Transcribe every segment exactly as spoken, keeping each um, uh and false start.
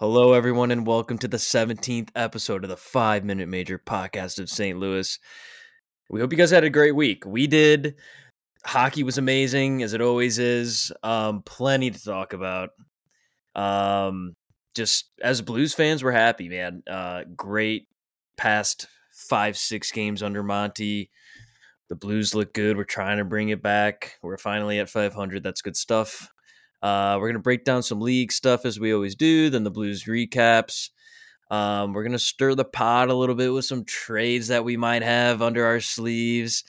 Hello, everyone, and welcome to the seventeenth episode of the Five Minute Major podcast of Saint Louis. We hope you guys had a great week. We did. Hockey was amazing, as it always is. Um, plenty to talk about. Um, just as Blues fans, we're happy, man. Uh, great past five, six games under Monty. The Blues look good. We're trying to bring it back. We're finally at five hundred. That's good stuff. Uh, we're going to break down some league stuff as we always do, then the Blues recaps. Um, we're going to stir the pot a little bit with some trades that we might have under our sleeves.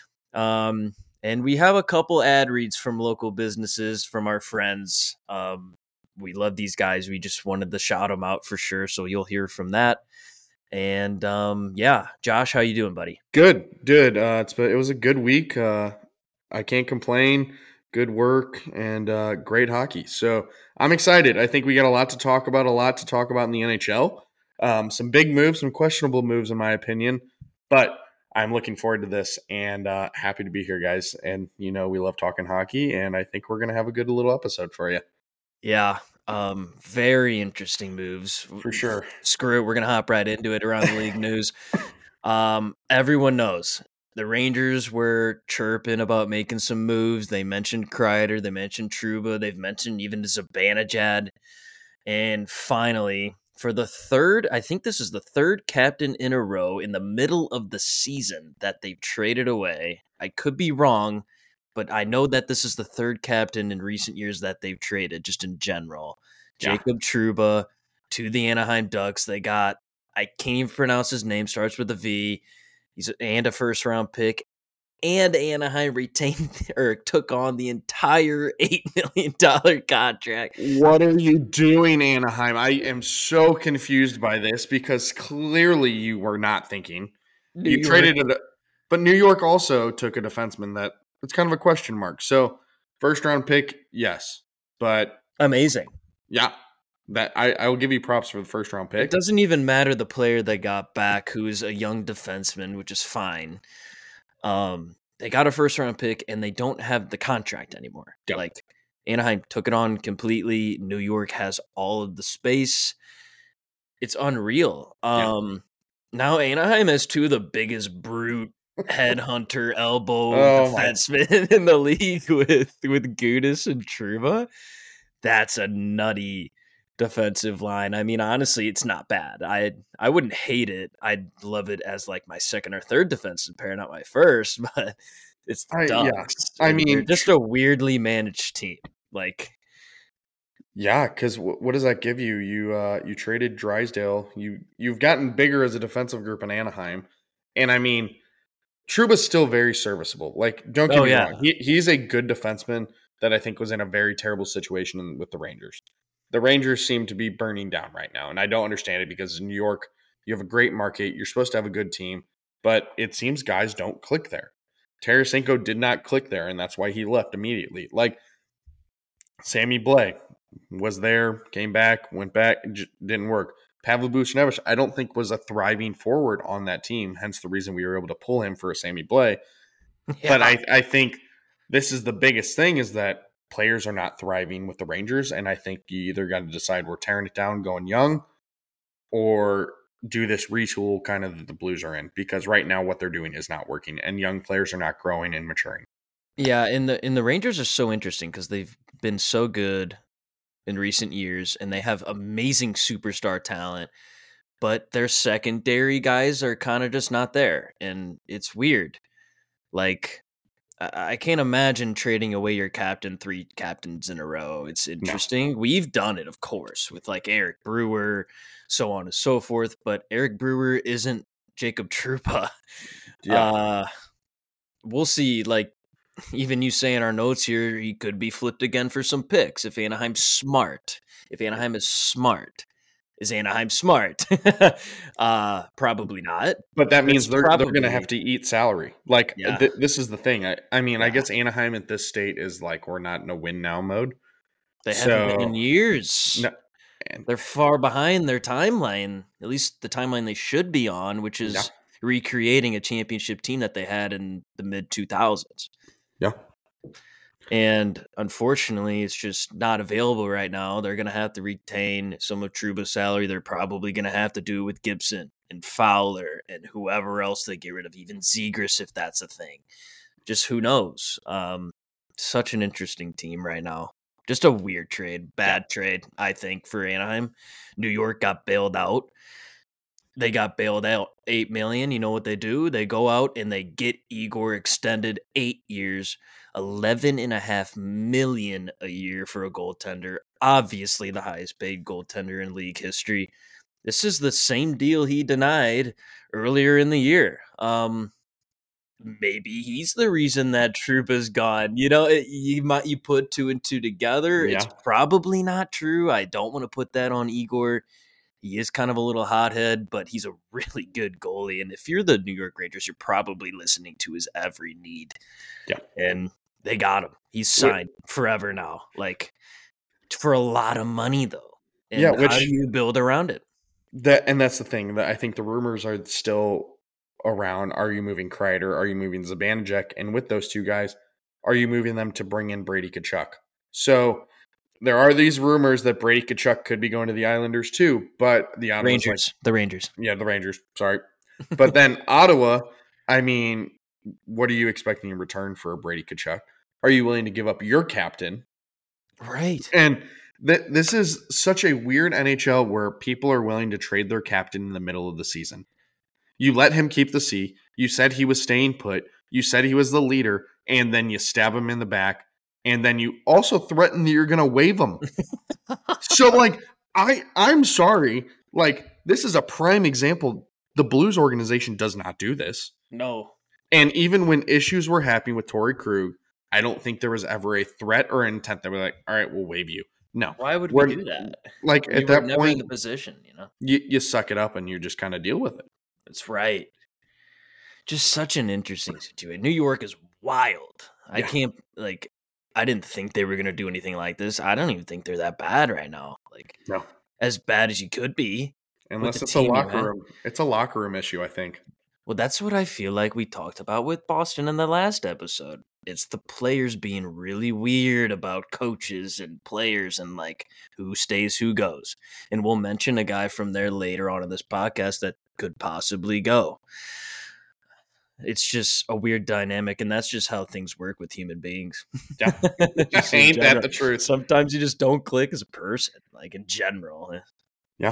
Um, and we have a couple ad reads from local businesses from our friends. Um, we love these guys. We just wanted to shout them out for sure. So you'll hear from that. And um, yeah, Josh, how you doing, buddy? Good, good. Uh, it's been, it was a good week. Uh, I can't complain. Good work and uh, great hockey. So I'm excited. I think we got a lot to talk about, a lot to talk about in the N H L. Um, some big moves, some questionable moves, in my opinion. But I'm looking forward to this and uh, happy to be here, guys. And, you know, we love talking hockey, and I think we're going to have a good little episode for you. Yeah, um, very interesting moves. For sure. Screw it. We're going to hop right into it around the league news. Um, everyone knows the Rangers were chirping about making some moves. They mentioned Kreider. They mentioned Trouba. They've mentioned even Zibanejad. And finally, for the third, I think this is the third captain in a row in the middle of the season that they've traded away. I could be wrong, but I know that this is the third captain in recent years that they've traded, just in general. Yeah. Jacob Trouba to the Anaheim Ducks. They got, I can't even pronounce his name, starts with a V. He's and a first round pick. And Anaheim retained or took on the entire eight million dollars contract. What are you doing, Anaheim? I am so confused by this because clearly you were not thinking. New you York. traded it, but New York also took a defenseman that it's kind of a question mark. So first round pick, yes, but amazing. Yeah, that I, I will give you props for the first round pick. It doesn't even matter the player they got back, who's a young defenseman, which is fine. Um, they got a first round pick and they don't have the contract anymore. Yep. Like Anaheim took it on completely. New York has all of the space. It's unreal. Um, yeah. Now Anaheim has two of the biggest brute headhunter elbow oh, defensemen in the league with with Gudas and Trouba. That's a nutty defensive line. I mean, honestly, it's not bad. I I wouldn't hate it. I'd love it as like my second or third defensive pair, not my first. But it's the I, Ducks. Yeah. I mean, they're just a weirdly managed team. Like. Yeah, because w- what does that give you? You uh, you traded Drysdale. You you've gotten bigger as a defensive group in Anaheim, and I mean, Trouba's still very serviceable. Like, don't get oh, me yeah. wrong, he, he's a good defenseman that I think was in a very terrible situation with the Rangers. The Rangers seem to be burning down right now, and I don't understand it because in New York you have a great market. You're supposed to have a good team, but it seems guys don't click there. Tarasenko did not click there, and that's why he left immediately. Like Sammy Blais was there, came back, went back, didn't work. Pavel Buchnevich, I don't think was a thriving forward on that team, hence the reason we were able to pull him for a Sammy Blais. Yeah. But I, I think this is the biggest thing is that players are not thriving with the Rangers, and I think you either got to decide we're tearing it down, going young, or do this retool kind of that the Blues are in, because right now what they're doing is not working, and young players are not growing and maturing. Yeah, and the and the Rangers are so interesting because they've been so good in recent years, and they have amazing superstar talent, but their secondary guys are kind of just not there, and it's weird. Like, I, I can't imagine trading away your captain three captains in a row. It's interesting. No. We've done it, of course, with like Eric Brewer, so on and so forth, but Eric Brewer isn't Jacob Trouba. Yeah. Uh, we'll see, like, even you say in our notes here, he could be flipped again for some picks if Anaheim's smart. If Anaheim is smart, is Anaheim smart? uh, probably not. But that means they're probably, they're going to have to eat salary. Like yeah. th- this is the thing. I, I mean, yeah. I guess Anaheim at this state is like we're not in a win now mode. They so, haven't been in years. No, they're far behind their timeline, at least the timeline they should be on, which is yeah. recreating a championship team that they had in the mid two thousands. Yeah. And unfortunately, it's just not available right now. They're going to have to retain some of Trouba's salary. They're probably going to have to do it with Gibson and Fowler and whoever else they get rid of, even Zegras if that's a thing. Just who knows? Um, such an interesting team right now. Just a weird trade, bad trade, I think, for Anaheim. New York got bailed out. They got bailed out eight million dollars. You know what they do? They go out and they get Igor extended eight years, eleven and a half million a year for a goaltender. Obviously, the highest paid goaltender in league history. This is the same deal he denied earlier in the year. Um, maybe he's the reason that Trouba's gone. You know, it, you might you put two and two together. Yeah. It's probably not true. I don't want to put that on Igor. He is kind of a little hothead, but he's a really good goalie. And if you're the New York Rangers, you're probably listening to his every need. Yeah. And they got him. He's signed Wait. forever now. Like, for a lot of money, though. And yeah, which, how do you build around it? That And that's the thing. That I think the rumors are still around. Are you moving Kreider? Are you moving Zibanejad? And with those two guys, are you moving them to bring in Brady Tkachuk? So there are these rumors that Brady Tkachuk could be going to the Islanders too, but the Ottawa Rangers, like, the Rangers, yeah, the Rangers. Sorry, but then Ottawa. I mean, what are you expecting in return for Brady Tkachuk? Are you willing to give up your captain? Right. And th- this is such a weird N H L where people are willing to trade their captain in the middle of the season. You let him keep the C. You said he was staying put. You said he was the leader, and then you stab him in the back. And then you also threaten that you're going to waive him. So, like, I, I'm sorry. Like, this is a prime example. The Blues organization does not do this. No. And even when issues were happening with Torrey Krug, I don't think there was ever a threat or intent that we're like, all right, we'll waive you. No. Why would we do that? Like, we at that never point, in the position, you know? You, you suck it up and you just kind of deal with it. That's right. Just such an interesting situation. New York is wild. I Yeah. can't, like... I didn't think they were going to do anything like this. I don't even think they're that bad right now. Like, no. As bad as you could be. Unless it's a locker room. It's a locker room issue, I think. Well, that's what I feel like we talked about with Boston in the last episode. It's the players being really weird about coaches and players and, like, who stays, who goes. And we'll mention a guy from there later on in this podcast that could possibly go. It's just a weird dynamic, and that's just how things work with human beings. Yeah. Ain't that the truth? Sometimes you just don't click as a person, like in general. Yeah.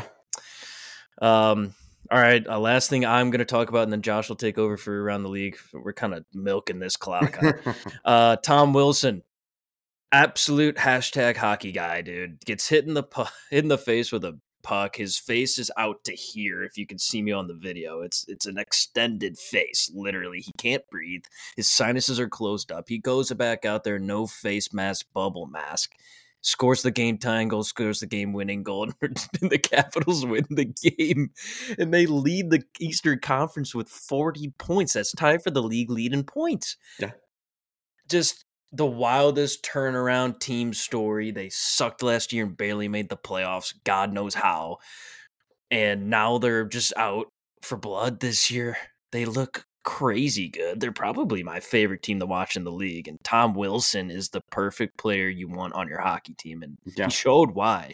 Um. All right. Uh, last thing I'm going to talk about, and then Josh will take over for Around the League. We're kind of milking this clock. uh, Tom Wilson, absolute hashtag hockey guy, dude. Gets hit in the pu- hit in the face with a puck. His face is out to here. If you can see me on the video, it's it's an extended face. Literally, he can't breathe. His sinuses are closed up. He goes back out there, no face mask, bubble mask, scores the game tying goal, scores the game winning goal, and the Capitals win the game, and they lead the Eastern Conference with forty points. That's tied for the league lead in points. Yeah, just the wildest turnaround team story. They sucked last year and barely made the playoffs. God knows how. And now they're just out for blood this year. They look crazy good. They're probably my favorite team to watch in the league. And Tom Wilson is the perfect player you want on your hockey team. And yeah. he showed why.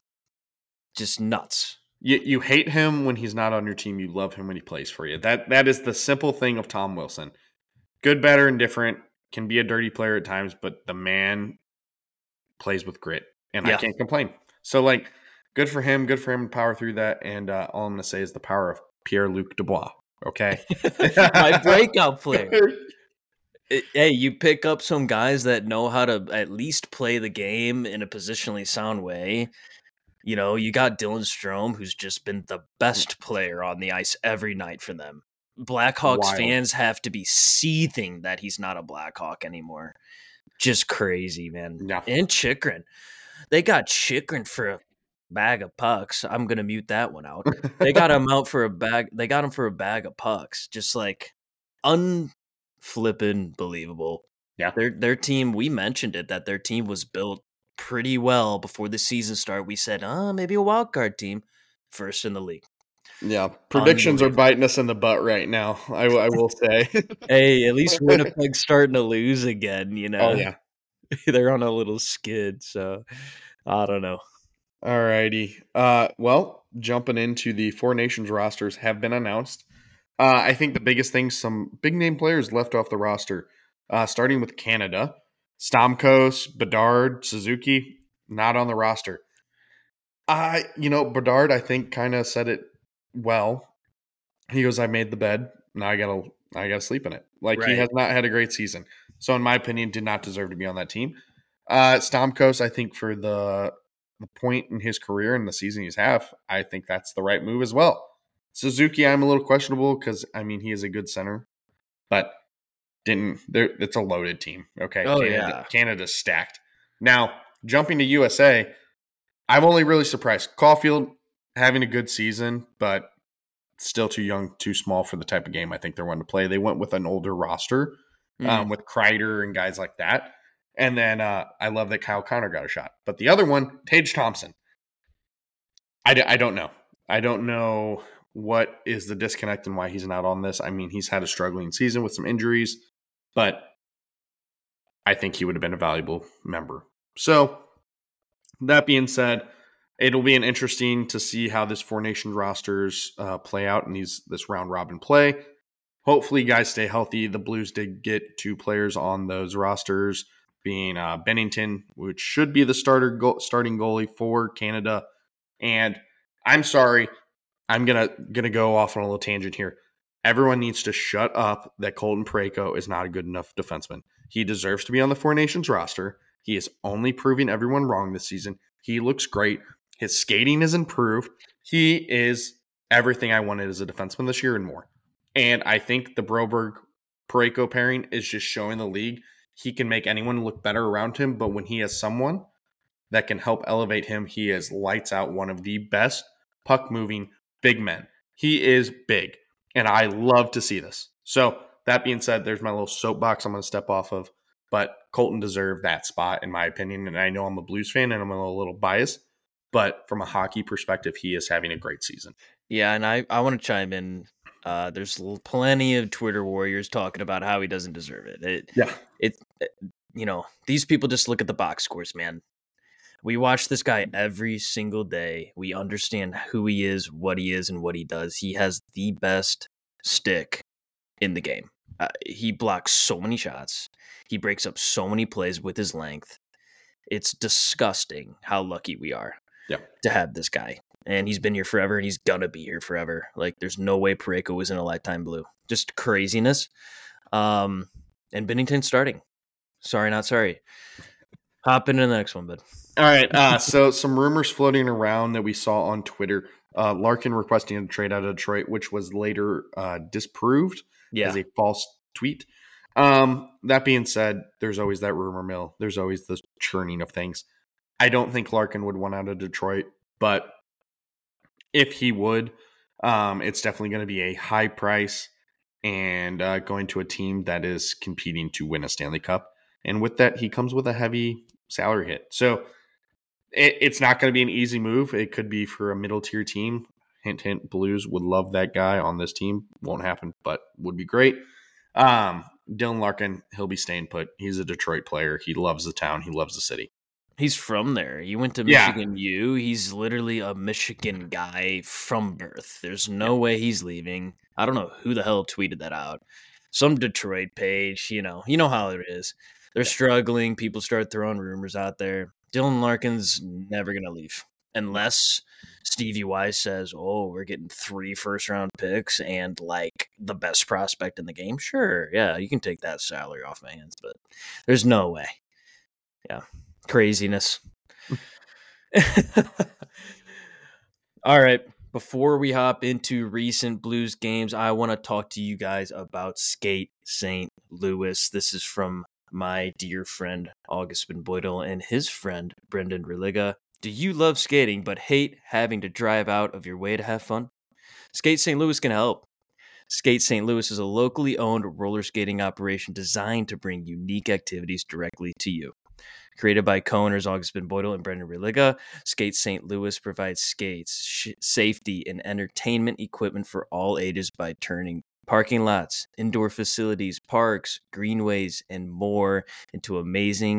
Just nuts. You you hate him when he's not on your team. You love him when he plays for you. That That is the simple thing of Tom Wilson. Good, better, and different. Can be a dirty player at times, but the man plays with grit, and yeah. I can't complain. So, like, good for him. Good for him to power through that. And uh, all I'm going to say is the power of Pierre-Luc Dubois. Okay, my breakout player. Hey, you pick up some guys that know how to at least play the game in a positionally sound way. You know, you got Dylan Strome, who's just been the best player on the ice every night for them. Blackhawks Wild. Fans have to be seething that he's not a Blackhawk anymore. Just crazy, man. Yeah. And Chychrun. They got Chychrun for a bag of pucks. I'm going to mute that one out. They got him out for a bag. They got him for a bag of pucks. Just like unflippin' believable. Yeah. Their, their team, we mentioned it, that their team was built pretty well before the season started. We said, oh, maybe a wild card team. First in the league. Yeah, predictions are biting us in the butt right now, I, I will say. Hey, at least Winnipeg's starting to lose again, you know? Oh, yeah. they're on a little skid. So I don't know. All righty. Uh, well, jumping into the Four Nations rosters have been announced. Uh, I think the biggest thing, some big name players left off the roster, uh, starting with Canada. Stamkos, Bedard, Suzuki, not on the roster. I, you know, Bedard, I think, kind of said it well. He goes, "I made the bed. Now I gotta, I gotta sleep in it." Like he Right. has not had a great season, so in my opinion, did not deserve to be on that team. Uh, Stamkos, I think, for the the point in his career and the season he's have, I think that's the right move as well. Suzuki, I'm a little questionable because I mean he is a good center, but didn't there? It's a loaded team. Okay, Oh Canada, yeah. Canada's stacked. Now jumping to U S A, I'm only really surprised. Caulfield having a good season, but still too young, too small for the type of game I think they're wanting to play. They went with an older roster Mm. um, with Kreider and guys like that. And then uh, I love that Kyle Connor got a shot. But the other one, Tage Thompson, I, d- I don't know. I don't know what is the disconnect and why he's not on this. I mean, he's had a struggling season with some injuries, but I think he would have been a valuable member. So that being said, it'll be an interesting to see how this Four Nations rosters uh, play out in these this round robin play. Hopefully, guys stay healthy. The Blues did get two players on those rosters, being uh, Bennington, which should be the starter go- starting goalie for Canada. And I'm sorry, I'm gonna gonna go off on a little tangent here. Everyone needs to shut up that Colton Parayko is not a good enough defenseman. He deserves to be on the Four Nations roster. He is only proving everyone wrong this season. He looks great. His skating is improved. He is everything I wanted as a defenseman this year and more. And I think the Broberg Parayko pairing is just showing the league he can make anyone look better around him. But when he has someone that can help elevate him, he is lights out, one of the best puck moving big men. He is big, and I love to see this. So that being said, there's my little soapbox I'm going to step off of. But Colton deserved that spot, in my opinion. And I know I'm a Blues fan and I'm a little biased, but from a hockey perspective, he is having a great season. Yeah, and I, I want to chime in. Uh, there's l- plenty of Twitter warriors talking about how he doesn't deserve it. It, Yeah. it, it you know, these people just look at the box scores, man. We watch this guy every single day. We understand who he is, what he is, and what he does. He has the best stick in the game. Uh, he blocks so many shots. He breaks up so many plays with his length. It's disgusting how lucky we are Yeah. to have this guy. And he's been here forever, and he's gonna be here forever. Like, there's no way Parayko was in a lifetime blue. Just craziness. Um, and Bennington starting. Sorry, not sorry. Hop into the next one, bud. All right. Uh, so some rumors floating around that we saw on Twitter. Uh, Larkin requesting a trade out of Detroit, which was later uh, disproved Yeah. as a false tweet. Um, that being said, there's always that rumor mill. There's always the churning of things. I don't think Larkin would want out of Detroit, but if he would, um, it's definitely going to be a high price and uh, going to a team that is competing to win a Stanley Cup. And with that, he comes with a heavy salary hit. So it, it's not going to be an easy move. It could be for a middle tier team. Hint, hint, Blues would love that guy on this team. Won't happen, but would be great. Um, Dylan Larkin, he'll be staying put. He's a Detroit player. He loves the town. He loves the city. He's from there. He went to Yeah. Michigan U. He's literally a Michigan guy from birth. There's no way he's leaving. I don't know who the hell tweeted that out. Some Detroit page, you know, you know how it is. They're struggling. People start throwing rumors out there. Dylan Larkin's never gonna leave unless Stevie Wise says, "Oh, we're getting three first round picks and like the best prospect in the game." Sure, yeah, you can take that salary off my hands, but there's no way. Yeah. Craziness. All right. Before we hop into recent Blues games, I want to talk to you guys about Skate Saint Louis. This is from my dear friend Augustin Boydell and his friend Brendan Religa. Do you love skating but hate having to drive out of your way to have fun? Skate Saint Louis can help. Skate Saint Louis is a locally owned roller skating operation designed to bring unique activities directly to you. Created by co-owners Augustin Boydell and Brendan Religa, Skate Saint Louis provides skates, sh- safety, and entertainment equipment for all ages by turning parking lots, indoor facilities, parks, greenways, and more into amazing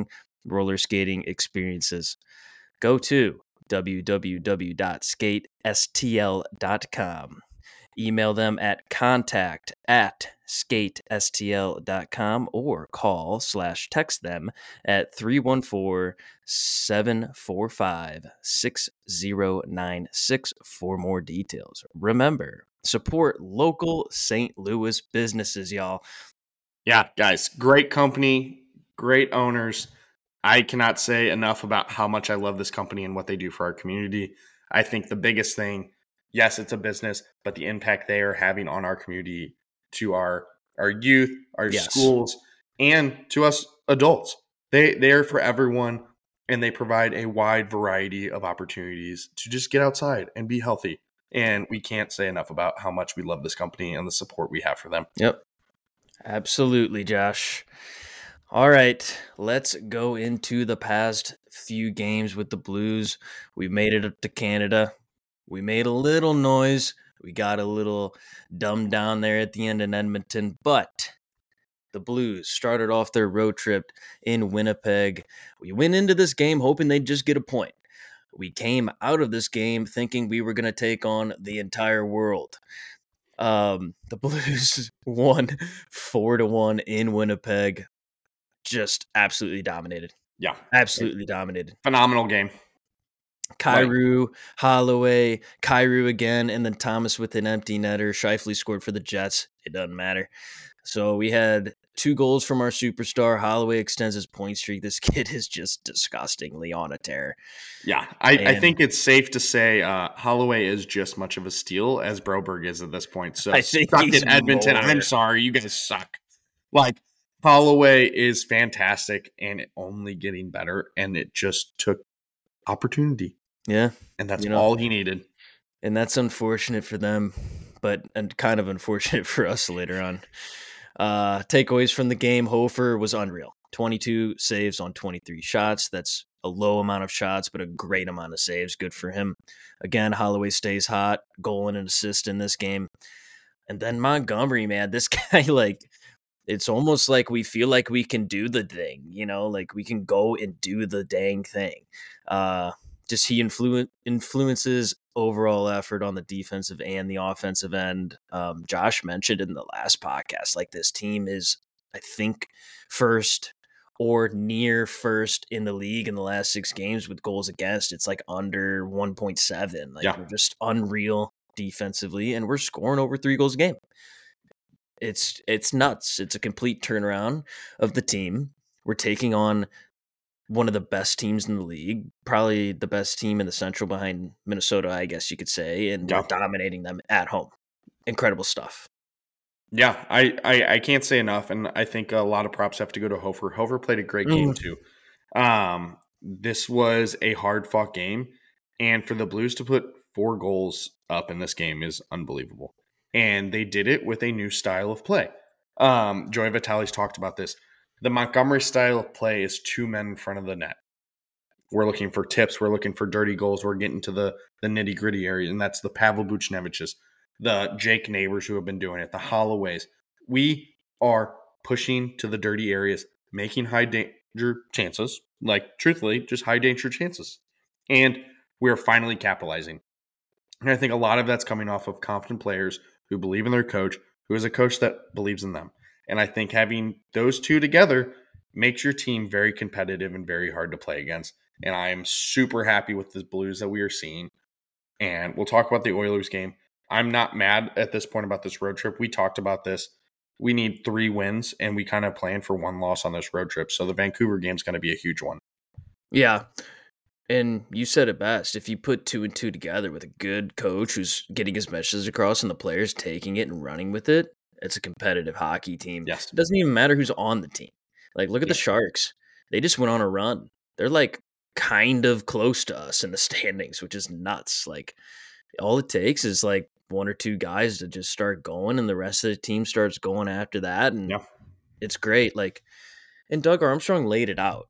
roller skating experiences. Go to w w w dot skate s t l dot com. Email them at contact at skate s t l dot com or call slash text them at three one four, seven four five, six zero nine six for more details. Remember, support local Saint Louis businesses, y'all. Yeah, guys, great company, great owners. I cannot say enough about how much I love this company and what they do for our community. I think the biggest thing, yes, it's a business, but the impact they are having on our community, to our our youth, our Yes. schools, and to us adults. They they are for everyone, and they provide a wide variety of opportunities to just get outside and be healthy. And we can't say enough about how much we love this company and the support we have for them. Yep. Absolutely, Josh. All right, let's go into the past few games with the Blues. We made it up to Canada. We made a little noise. We got a little dumbed down there at the end in Edmonton, but the Blues started off their road trip in Winnipeg. We went into this game hoping they'd just get a point. We came out of this game thinking we were going to take on the entire world. Um, the Blues won four to one in Winnipeg. Just absolutely dominated. Yeah. Absolutely dominated. Phenomenal game. Kyrou, right. Holloway, Kyrou again, and then Thomas with an empty netter. Scheifele scored for the Jets. It doesn't matter. So we had two goals from our superstar. Holloway extends his point streak. This kid is just disgustingly on a tear. Yeah, I, I think it's safe to say uh, Holloway is just much of a steal as Broberg is at this point. So I think stuck he's in Edmonton. more. I'm sorry, you guys suck. Like, Holloway is fantastic and only getting better, and it just took opportunity. Yeah. And that's you know, all he needed. And that's unfortunate for them, but and kind of unfortunate for us later on. Uh, takeaways from the game, Hofer was unreal. twenty-two saves on twenty-three shots. That's a low amount of shots, but a great amount of saves. Good for him. Again, Holloway stays hot, goal and an assist in this game. And then Montgomery, man, this guy, like, it's almost like we feel like we can do the thing, you know, like we can go and do the dang thing. Uh, just he influ- influences overall effort on the defensive and the offensive end. Um, Josh mentioned in the last podcast, like this team is, I think, first or near first in the league in the last six games with goals against. It's like under one point seven. Like yeah. We're just unreal defensively, and we're scoring over three goals a game. It's it's nuts. It's a complete turnaround of the team. We're taking on one of the best teams in the league, probably the best team in the Central behind Minnesota, I guess you could say, and yeah. we're dominating them at home. Incredible stuff. Yeah, I, I, I can't say enough, and I think a lot of props have to go to Hofer. Hofer played a great game, mm. too. Um, this was a hard-fought game, and for the Blues to put four goals up in this game is unbelievable. And they did it with a new style of play. Um, Joey Vitale's talked about this. The Montgomery style of play is two men in front of the net. We're looking for tips. We're looking for dirty goals. We're getting to the, the nitty-gritty area, and that's the Pavel Buchneviches, the Jake Neighbors who have been doing it, the Holloways. We are pushing to the dirty areas, making high-danger chances, like, truthfully, just high-danger chances. And we're finally capitalizing. And I think a lot of that's coming off of confident players who believe in their coach, who is a coach that believes in them. And I think having those two together makes your team very competitive and very hard to play against. And I am super happy with the Blues that we are seeing. And we'll talk about the Oilers game. I'm not mad at this point about this road trip. We talked about this. We need three wins, and we kind of planned for one loss on this road trip. So the Vancouver game is going to be a huge one. Yeah. And you said it best. If you put two and two together with a good coach who's getting his messages across and the players taking it and running with it, it's a competitive hockey team. Yes. It doesn't even matter who's on the team. Like, look at yeah. the Sharks. They just went on a run. They're like kind of close to us in the standings, which is nuts. Like, all it takes is like one or two guys to just start going, and the rest of the team starts going after that. And yeah. it's great. Like, and Doug Armstrong laid it out.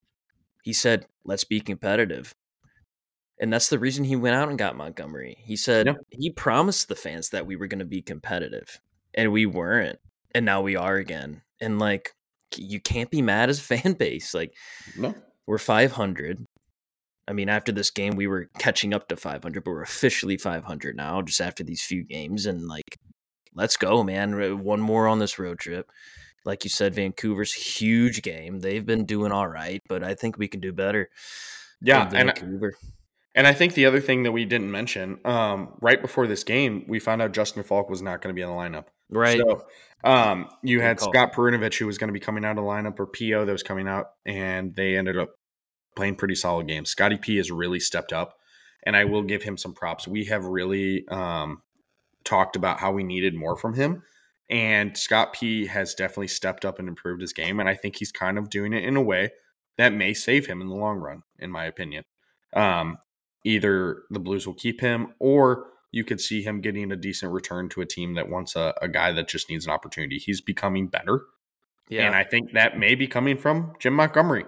He said, let's be competitive. And that's the reason he went out and got Montgomery. He said yeah. he promised the fans that we were going to be competitive, and we weren't. And now we are again. And like, you can't be mad as a fan base. Like, no, we're five hundred. I mean, after this game, we were catching up to five hundred, but we're officially five hundred now, just after these few games. And like, let's go, man. One more on this road trip. Like you said, Vancouver's huge game. They've been doing all right, but I think we can do better. Yeah, and Vancouver. And I think the other thing that we didn't mention, um, right before this game, we found out Justin Falk was not going to be in the lineup. Right. So um, you Good had call. Scott Perunovich, who was going to be coming out of the lineup, or P O that was coming out, and they ended up playing pretty solid games. Scotty P has really stepped up, and I will give him some props. We have really um, talked about how we needed more from him, and Scott P has definitely stepped up and improved his game, and I think he's kind of doing it in a way that may save him in the long run, in my opinion. Um, Either the Blues will keep him, or you could see him getting a decent return to a team that wants a, a guy that just needs an opportunity. He's becoming better. Yeah. And I think that may be coming from Jim Montgomery.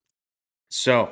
So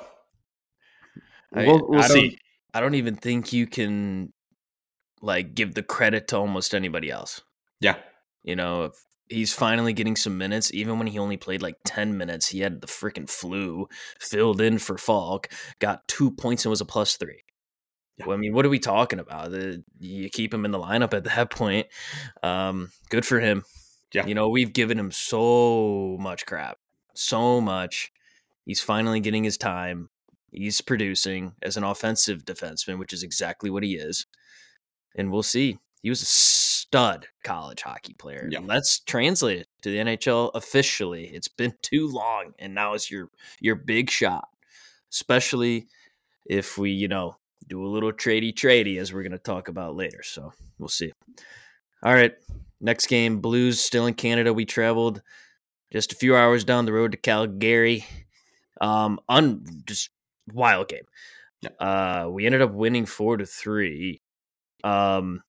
we'll, we'll I, I see. Don't, I don't even think you can like give the credit to almost anybody else. Yeah. You know, if he's finally getting some minutes, even when he only played like ten minutes. He had the freaking flu, filled in for Falk, got two points and was a plus three. Yeah. Well, I mean, what are we talking about? The, you keep him in the lineup at that point. Um, good for him. Yeah. You know, we've given him so much crap, so much. He's finally getting his time. He's producing as an offensive defenseman, which is exactly what he is. And we'll see. He was a stud college hockey player. Yeah. Let's translate it to the N H L officially. It's been too long, and now it's your your big shot, especially if we, you know, do a little tradey tradey, as we're going to talk about later. So we'll see. All right, next game, Blues still in Canada. We traveled just a few hours down the road to Calgary. Um, on just wild game. Yeah. Uh, we ended up winning four to three. Um,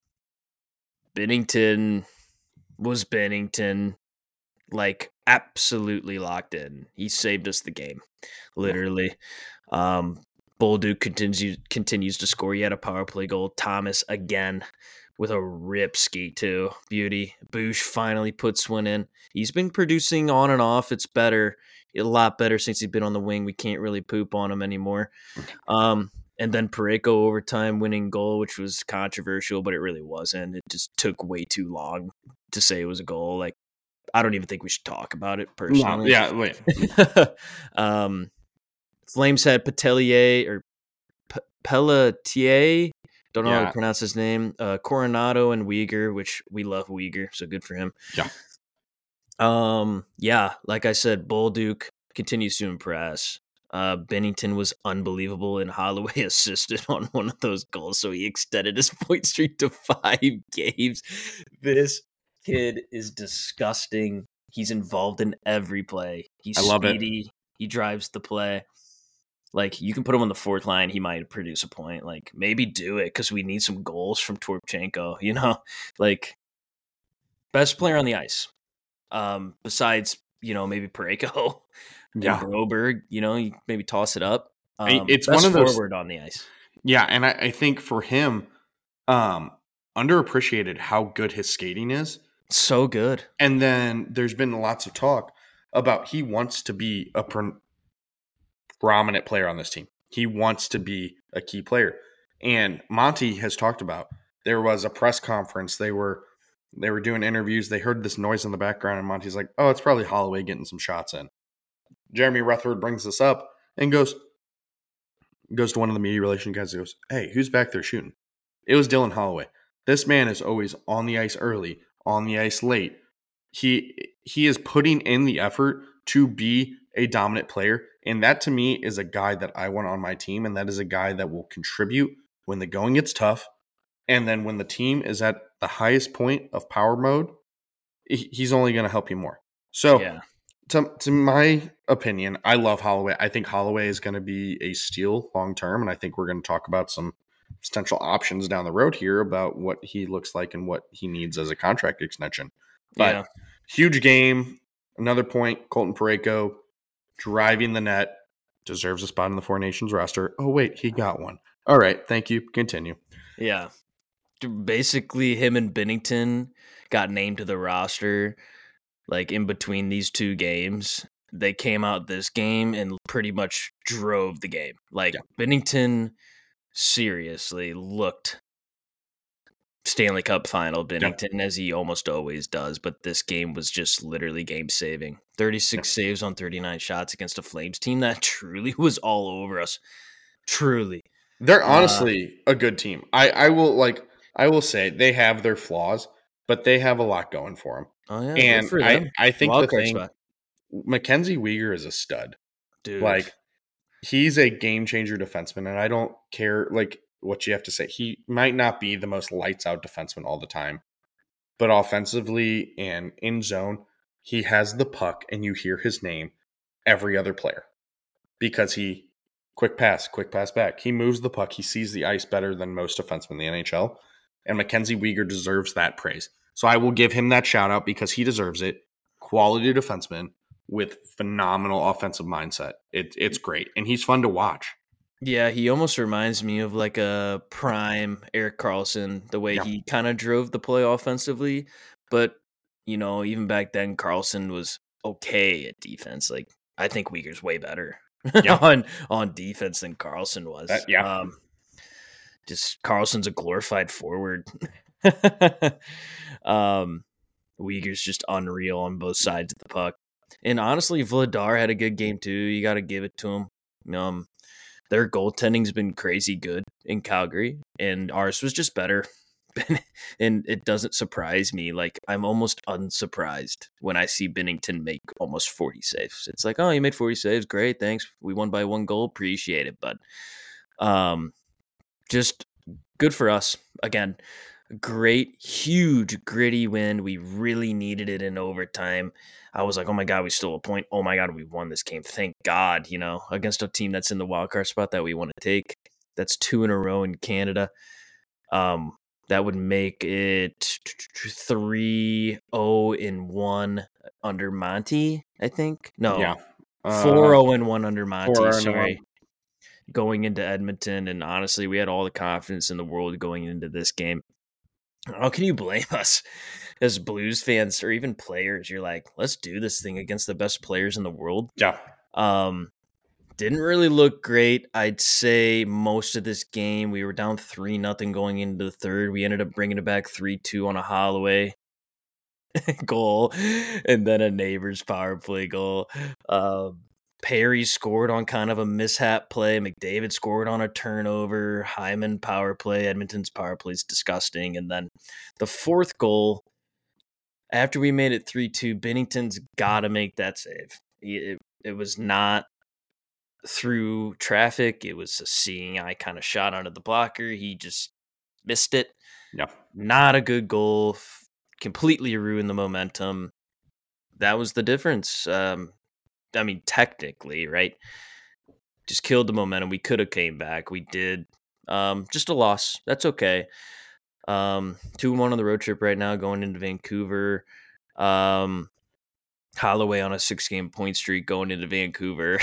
Binnington was Binnington, like absolutely locked in. He saved us the game, literally. Um, Bolduc continues continues to score. He had a power play goal. Thomas again with a rip ski too. Beauty. Boosh finally puts one in. He's been producing on and off. It's better, a lot better since he's been on the wing. We can't really poop on him anymore. Um, and then Parayko overtime winning goal, which was controversial, but it really wasn't. It just took way too long to say it was a goal. Like, I don't even think we should talk about it personally. No, yeah, wait. um, Flames had Petelier or P- Pelletier. Don't know yeah. how to pronounce his name. Uh, Coronado and Uyghur, which we love Uyghur, so good for him. Yeah. Um, yeah, like I said, Bolduc continues to impress. Uh, Binnington was unbelievable, and Holloway assisted on one of those goals, so he extended his point streak to five games. This kid is disgusting. He's involved in every play. He's I love speedy. It. He drives the play. Like, you can put him on the fourth line, he might produce a point. Like, maybe do it because we need some goals from Toropchenko, you know? Like, best player on the ice. Um, besides, you know, maybe Parayko. Yeah, Broberg, you know, you maybe toss it up. Um, it's one of those forward on the ice. Yeah, and I, I think for him, um, underappreciated how good his skating is. So good. And then there's been lots of talk about he wants to be a pre- prominent player on this team. He wants to be a key player. And Monty has talked about there was a press conference. They were they were doing interviews. They heard this noise in the background, and Monty's like, "Oh, it's probably Holloway getting some shots in." Jeremy Rutherford brings this up and goes goes to one of the media relation guys and goes, "Hey, who's back there shooting?" It was Dylan Holloway. This man is always on the ice early, on the ice late. He he is putting in the effort to be a dominant player, and that to me is a guy that I want on my team, and that is a guy that will contribute when the going gets tough, and then when the team is at the highest point of power mode, he's only going to help you more. So yeah. To, to my opinion, I love Holloway. I think Holloway is going to be a steal long term, and I think we're going to talk about some potential options down the road here about what he looks like and what he needs as a contract extension. But yeah. Huge game. Another point, Colton Parayko driving the net, deserves a spot in the Four Nations roster. Oh, wait, he got one. All right, thank you. Continue. Yeah. Basically, him and Binnington got named to the roster like in between these two games. They came out this game and pretty much drove the game. Like Yeah. Binnington seriously looked Stanley Cup final Binnington yeah. as he almost always does, but this game was just literally game saving. thirty-six yeah. saves on thirty-nine shots against a Flames team that truly was all over us. Truly. They're honestly uh, a good team. I, I will like I will say they have their flaws, but they have a lot going for them. Oh yeah, and for I, them. I think Wild the thing spot. Mackenzie Weegar is a stud. Dude. Like he's a game changer defenseman, and I don't care like what you have to say. He might not be the most lights out defenseman all the time, but offensively and in zone, he has the puck and you hear his name every other player because he quick pass, quick pass back. He moves the puck. He sees the ice better than most defensemen in the N H L, and Mackenzie Weegar deserves that praise. So I will give him that shout out because he deserves it. Quality defenseman with phenomenal offensive mindset. It, it's great, and he's fun to watch. Yeah, he almost reminds me of like a prime Erik Karlsson, the way yeah. he kind of drove the play offensively. But, you know, even back then, Karlsson was okay at defense. Like, I think Weegar's way better yeah. on on defense than Karlsson was. That, yeah. Um, just Karlsson's a glorified forward. um, Weegar's just unreal on both sides of the puck. And honestly, Vladar had a good game too. You got to give it to him. Um, their goaltending's been crazy good in Calgary, and ours was just better. And it doesn't surprise me. Like, I'm almost unsurprised when I see Binnington make almost forty saves. It's like, oh, you made forty saves. Great. Thanks. We won by one goal. Appreciate it. But um, just good for us. Again, great, huge, gritty win. We really needed it in overtime. I was like, oh my God, we stole a point. Oh my God, we won this game. Thank God, you know, against a team that's in the wildcard spot that we want to take. That's two in a row in Canada. Um, that would make it three oh and one under Monty, I think. No, yeah. uh, four oh and one under Monty, sorry. Going into Edmonton, and honestly, we had all the confidence in the world going into this game. How can you blame us as Blues fans or even players? You're like, let's do this thing against the best players in the world. Yeah. Um, didn't really look great. I'd say most of this game, we were down three nothing going into the third. We ended up bringing it back three two on a Holloway goal and then a Neighbors power play goal. Um, Perry scored on kind of a mishap play. McDavid scored on a turnover. Hyman power play. Edmonton's power play is disgusting. And then the fourth goal, after we made it three two, Binnington's got to make that save. It, it was not through traffic. It was a seeing eye kind of shot under the blocker. He just missed it. Yeah. Not a good goal. Completely ruined the momentum. That was the difference. Um, I mean, technically, right? Just killed the momentum. We could have came back. We did. Um, just a loss. That's okay. Um, two and one on the road trip right now, going into Vancouver. Um, Holloway on a six-game point streak going into Vancouver.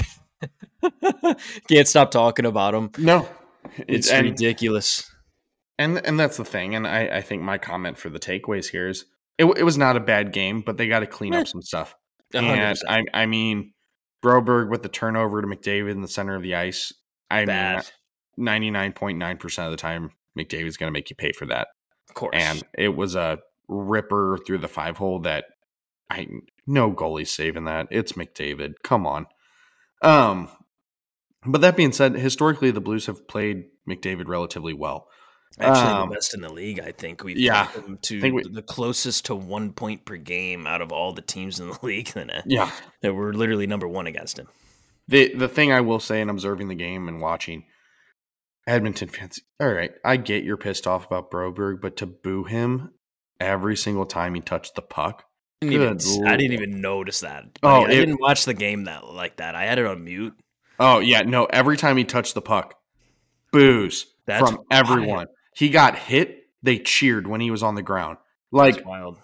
Can't stop talking about him. No, it's and, ridiculous. And and that's the thing. And I, I think my comment for the takeaways here is it, it was not a bad game, but they got to clean eh. up some stuff. one hundred percent. And I, I mean, Broberg with the turnover to McDavid in the center of the ice. I Bad. mean, ninety-nine point nine percent of the time, McDavid's going to make you pay for that. Of course. And it was a ripper through the five hole that I no goalie saving that. It's McDavid. Come on. Um, but that being said, historically, the Blues have played McDavid relatively well. Actually, um, the best in the league, I think. We've yeah, played them to we, the closest to one point per game out of all the teams in the league. Then, yeah, that we're literally number one against him. The the thing I will say in observing the game and watching, Edmonton fans, all right, I get you're pissed off about Broberg, but to boo him every single time he touched the puck, I didn't, even, I didn't even notice that. Oh, like, it, I didn't watch the game that like that. I had it on mute. Oh yeah, no. Every time he touched the puck, boos That's from everyone. wild. He got hit. They cheered when he was on the ground. Like That's wild.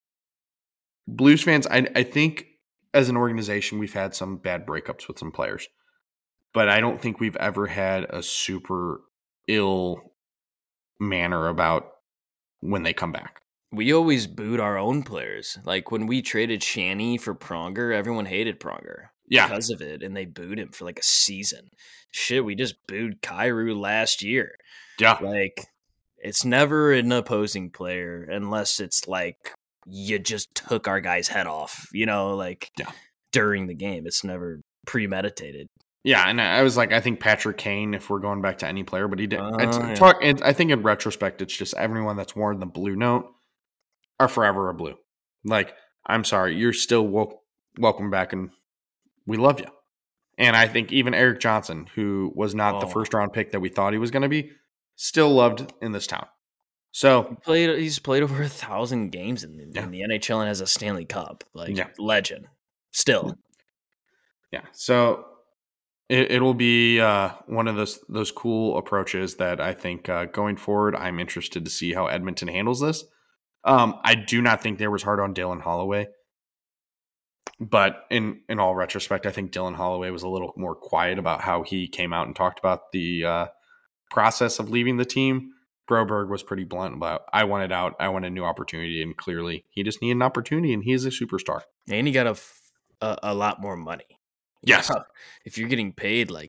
Blues fans, I I think as an organization we've had some bad breakups with some players, but I don't think we've ever had a super ill manner about when they come back. we always booed our own players. Like when we traded Shanny for Pronger, everyone hated Pronger Yeah. because of it, and they booed him for like a season. Shit, we just booed Kyrou last year. Yeah. Like, it's never an opposing player unless it's like you just took our guy's head off, you know, like Yeah. during the game. It's never premeditated. Yeah, and I was like, I think Patrick Kane, if we're going back to any player, but he did. Uh, it's, yeah. talk, it, I think in retrospect, it's just everyone that's worn the blue note are forever a blue. Like, I'm sorry, you're still wel- welcome back, and we love you. And I think even Eric Johnson, who was not Oh. the first round pick that we thought he was going to be, still loved in this town. So he played, he's played over a thousand games in, Yeah. in the N H L and has a Stanley Cup. Like, Yeah. legend. Still. Yeah. So it, it'll be uh, one of those those cool approaches that I think uh, going forward, I'm interested to see how Edmonton handles this. Um, I do not think they was hard on Dylan Holloway. But in, in all retrospect, I think Dylan Holloway was a little more quiet about how he came out and talked about the uh, process of leaving the team. Broberg was pretty blunt about, I wanted out, I want a new opportunity, and clearly he just needed an opportunity, and he's a superstar. And he got a, a, a lot more money. Yes. Yeah. If you're getting paid like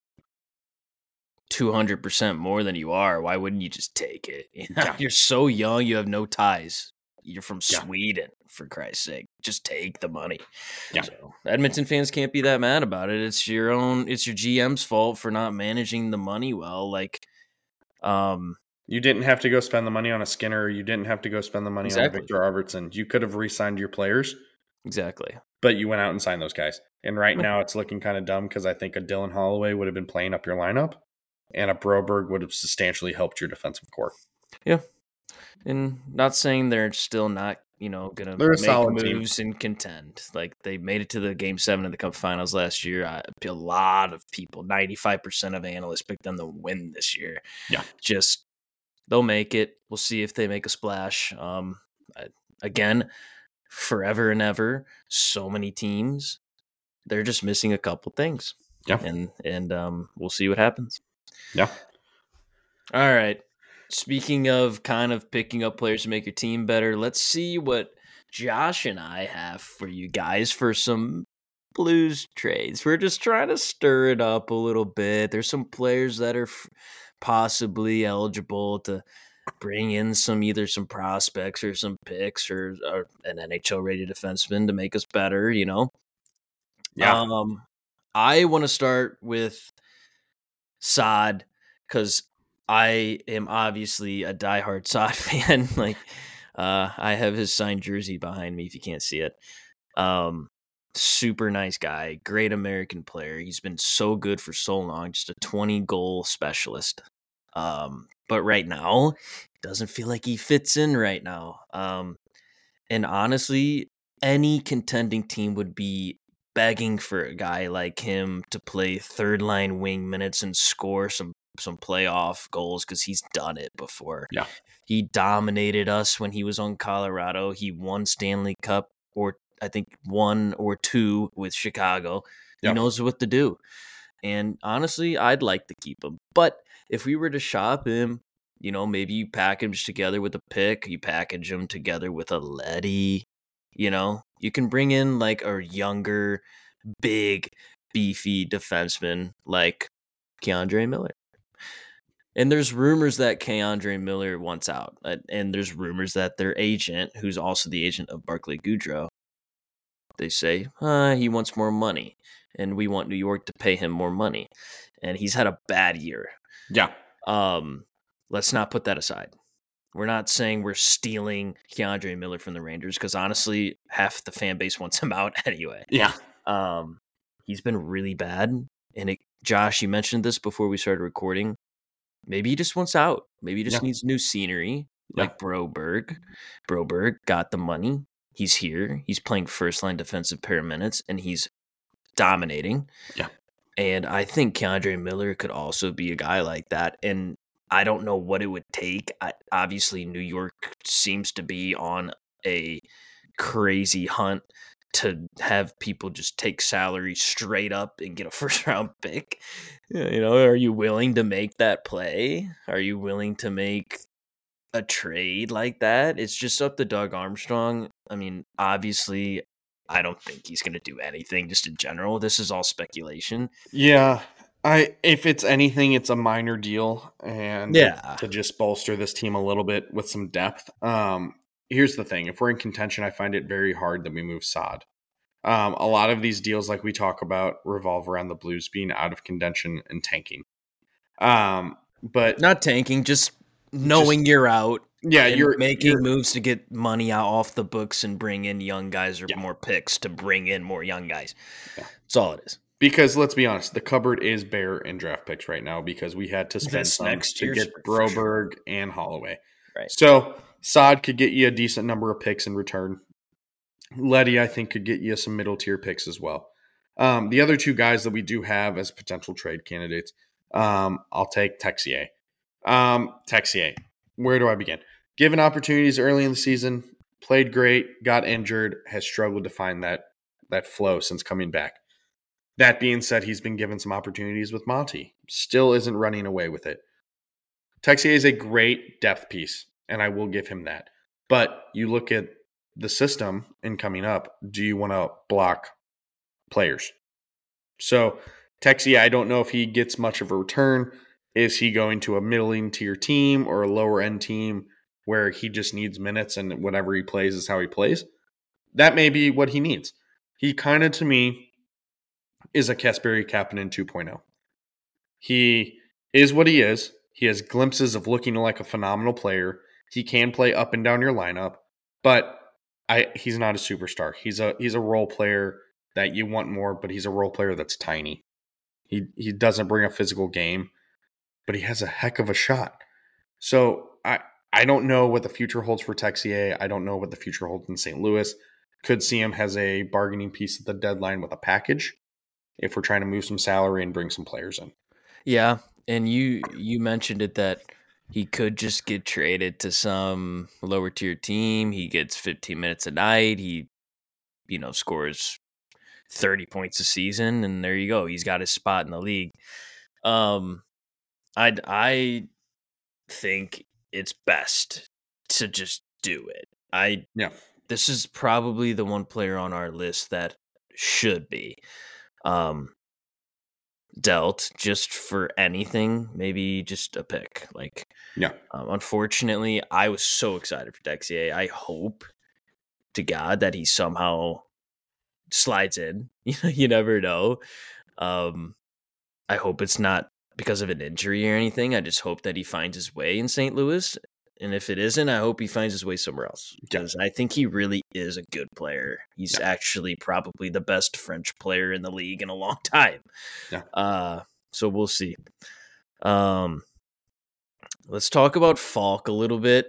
two hundred percent more than you are, why wouldn't you just take it? You know? Yeah. You're so young, you have no ties. You're from Yeah. Sweden, for Christ's sake. Just take the money. Yeah. So, Edmonton fans can't be that mad about it. It's your own, it's your G M's fault for not managing the money well. Like, um, you didn't have to go spend the money on a Skinner. You didn't have to go spend the money exactly. on a Victor Arvidsson. You could have re-signed your players. Exactly. But you went out and signed those guys. And right now it's looking kind of dumb because I think a Dylan Holloway would have been playing up your lineup, and a Broberg would have substantially helped your defensive core. Yeah. And not saying they're still not, you know, going to make moves team. and contend. Like, they made it to the game seven of the Cup Finals last year. I, a lot of people, ninety-five percent of analysts picked them to win this year. Yeah. Just, they'll make it. We'll see if they make a splash. Um, again, forever and ever, so many teams, they're just missing a couple things. Yeah. And, and um, we'll see what happens. Yeah. All right. Speaking of kind of picking up players to make your team better, let's see what Josh and I have for you guys for some Blues trades. We're just trying to stir it up a little bit. There's some players that are f- possibly eligible to bring in some either some prospects or some picks or, or an N H L-rated defenseman to make us better, you know? Yeah. Um, I want to start with Saad because I am obviously a diehard Saad fan. Like, uh, I have his signed jersey behind me if you can't see it. Um, super nice guy, great American player. He's been so good for so long, just a twenty goal specialist. Um, but right now, doesn't feel like he fits in right now. Um, and honestly, any contending team would be begging for a guy like him to play third line wing minutes and score some some playoff goals because he's done it before. Yeah. He dominated us when he was on Colorado. He won Stanley Cup, or I think one or two with Chicago. He Yep. knows what to do. And honestly, I'd like to keep him. But if we were to shop him, you know, maybe you package together with a pick, you package him together with a Leddy, you know, you can bring in like a younger, big, beefy defenseman like Keandre Miller. And there's rumors that Keandre Miller wants out. And there's rumors that their agent, who's also the agent of Barclay Goodrow, they say, uh, he wants more money. And we want New York to pay him more money. And he's had a bad year. Yeah. Um, let's not put that aside. We're not saying we're stealing Keandre Miller from the Rangers because honestly, half the fan base wants him out anyway. Yeah. Um, he's been really bad. And it, Josh, you mentioned this before we started recording. Maybe he just wants out. Maybe he just Yeah. needs new scenery, Yeah. like Broberg. Broberg got the money. He's here. He's playing first-line defensive pair minutes, and he's dominating. Yeah. And I think Keandre Miller could also be a guy like that. And I don't know what it would take. I, obviously, New York seems to be on a crazy hunt to have people just take salary straight up and get a first round pick. You know, are you willing to make that play? Are you willing to make a trade like that. It's just up to Doug Armstrong. I mean, obviously, I don't think he's going to do anything just in general. This is all speculation. Yeah. I if it's anything, it's a minor deal and Yeah. to just bolster this team a little bit with some depth. Um, here's the thing. If we're in contention, I find it very hard that we move Saad. Um, a lot of these deals, like we talk about, revolve around the Blues being out of contention and tanking. Um, but Not tanking, just knowing just, you're out. yeah, And you're making you're, moves to get money out off the books and bring in young guys or yeah, more picks to bring in more young guys. yeah. That's all it is. Because let's be honest, the cupboard is bare in draft picks right now because we had to spend This some next to year's get for Broberg sure. and Holloway. Right. So Saad could get you a decent number of picks in return. Letty, I think, could get you some middle tier picks as well. Um, the other two guys that we do have as potential trade candidates, um, I'll take Texier. Um, Texier, where do I begin? Given opportunities early in the season, played great, got injured, has struggled to find that that flow since coming back. That being said, he's been given some opportunities with Monty. Still isn't running away with it. Texier is a great depth piece, and I will give him that. But you look at the system in coming up, do you want to block players? So Texier, I don't know if he gets much of a return. Is he going to a middling tier team or a lower end team where he just needs minutes and whatever he plays is how he plays? That may be what he needs. He kind of, to me, is a Kasperi Kapanen two point oh. He is what he is. He has glimpses of looking like a phenomenal player. He can play up and down your lineup, but I he's not a superstar. He's a he's a role player that you want more, but he's a role player that's tiny. He he doesn't bring a physical game, but he has a heck of a shot. So I I don't know what the future holds for Texier. I don't know what the future holds in Saint Louis. Could see him as a bargaining piece at the deadline with a package if we're trying to move some salary and bring some players in. Yeah, and you you mentioned it that he could just get traded to some lower tier team. He gets fifteen minutes a night. He, you know, scores thirty points a season, and there you go. He's got his spot in the league. Um, I I think it's best to just do it. I Yeah. This is probably the one player on our list that should be um dealt just for anything, maybe just a pick. Like, Yeah. um, unfortunately, I was so excited for Texier. I hope to God that he somehow slides in. You never know. Um, I hope it's not because of an injury or anything. I just hope that he finds his way in Saint Louis. And if it isn't, I hope he finds his way somewhere else because I think he really is a good player. He's Yeah. actually probably the best French player in the league in a long time. Yeah. Uh, so we'll see. Um, let's talk about Falk a little bit.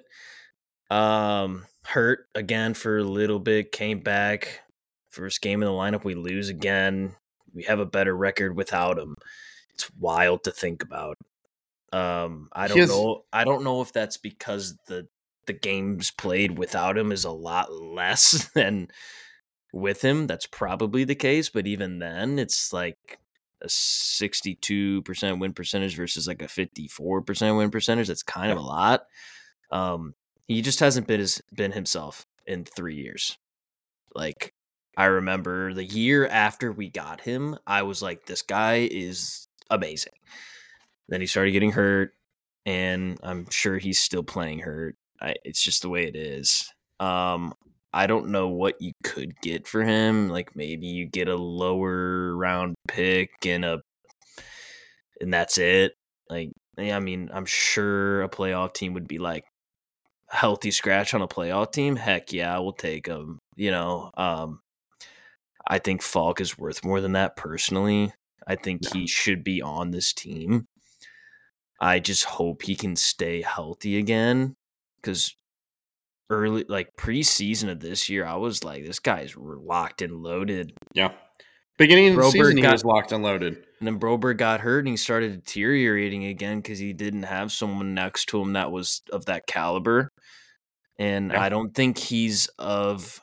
Um, hurt again for a little bit, came back. First game in the lineup, we lose again. We have a better record without him. It's wild to think about. Um, I don't His- know. I don't know if that's because the the games played without him is a lot less than with him. That's probably the case, but even then, it's like a sixty-two percent win percentage versus like a fifty-four percent win percentage. That's kind of a lot. Um, he just hasn't been his been himself in three years. Like, I remember the year after we got him, I was like, this guy is amazing. Then he started getting hurt, and I'm sure he's still playing hurt. I, it's just the way it is. Um, I don't know what you could get for him. Like, maybe you get a lower round pick and a, and that's it. Like, I mean, I'm sure a playoff team would be like, healthy scratch on a playoff team. Heck yeah, we'll take him. You know, um, I think Falk is worth more than that personally. I think Yeah. he should be on this team. I just hope he can stay healthy again because early, like preseason of this year, I was like, this guy's locked and loaded. Yeah. Beginning of the Broberg season, he got- was locked and loaded. And then Broberg got hurt and he started deteriorating again because he didn't have someone next to him that was of that caliber. And Yeah. I don't think he's of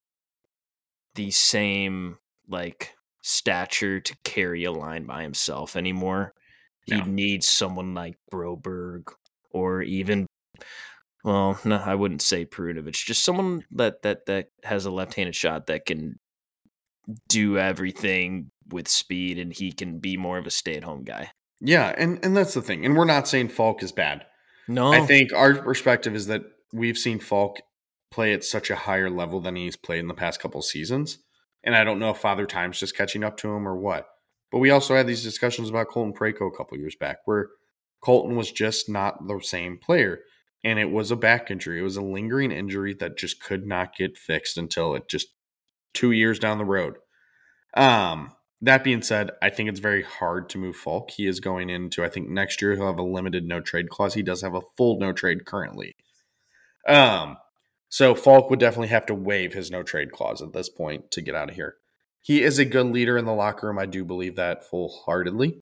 the same like stature to carry a line by himself anymore. He Yeah. needs someone like Broberg or even Well, no, I wouldn't say Perunovic. Just someone that that that has a left-handed shot that can do everything with speed, and he can be more of a stay-at-home guy. Yeah, and, and that's the thing. And we're not saying Falk is bad. No, I think our perspective is that we've seen Falk play at such a higher level than he's played in the past couple of seasons. And I don't know if Father Time's just catching up to him or what. But we also had these discussions about Colton Parayko a couple years back where Colton was just not the same player. And it was a back injury. It was a lingering injury that just could not get fixed until it just two years down the road. Um, that being said, I think it's very hard to move Falk. He is going into, I think next year he'll have a limited no trade clause. He does have a full no trade currently. Um, so Falk would definitely have to waive his no trade clause at this point to get out of here. He is a good leader in the locker room. I do believe that full-heartedly.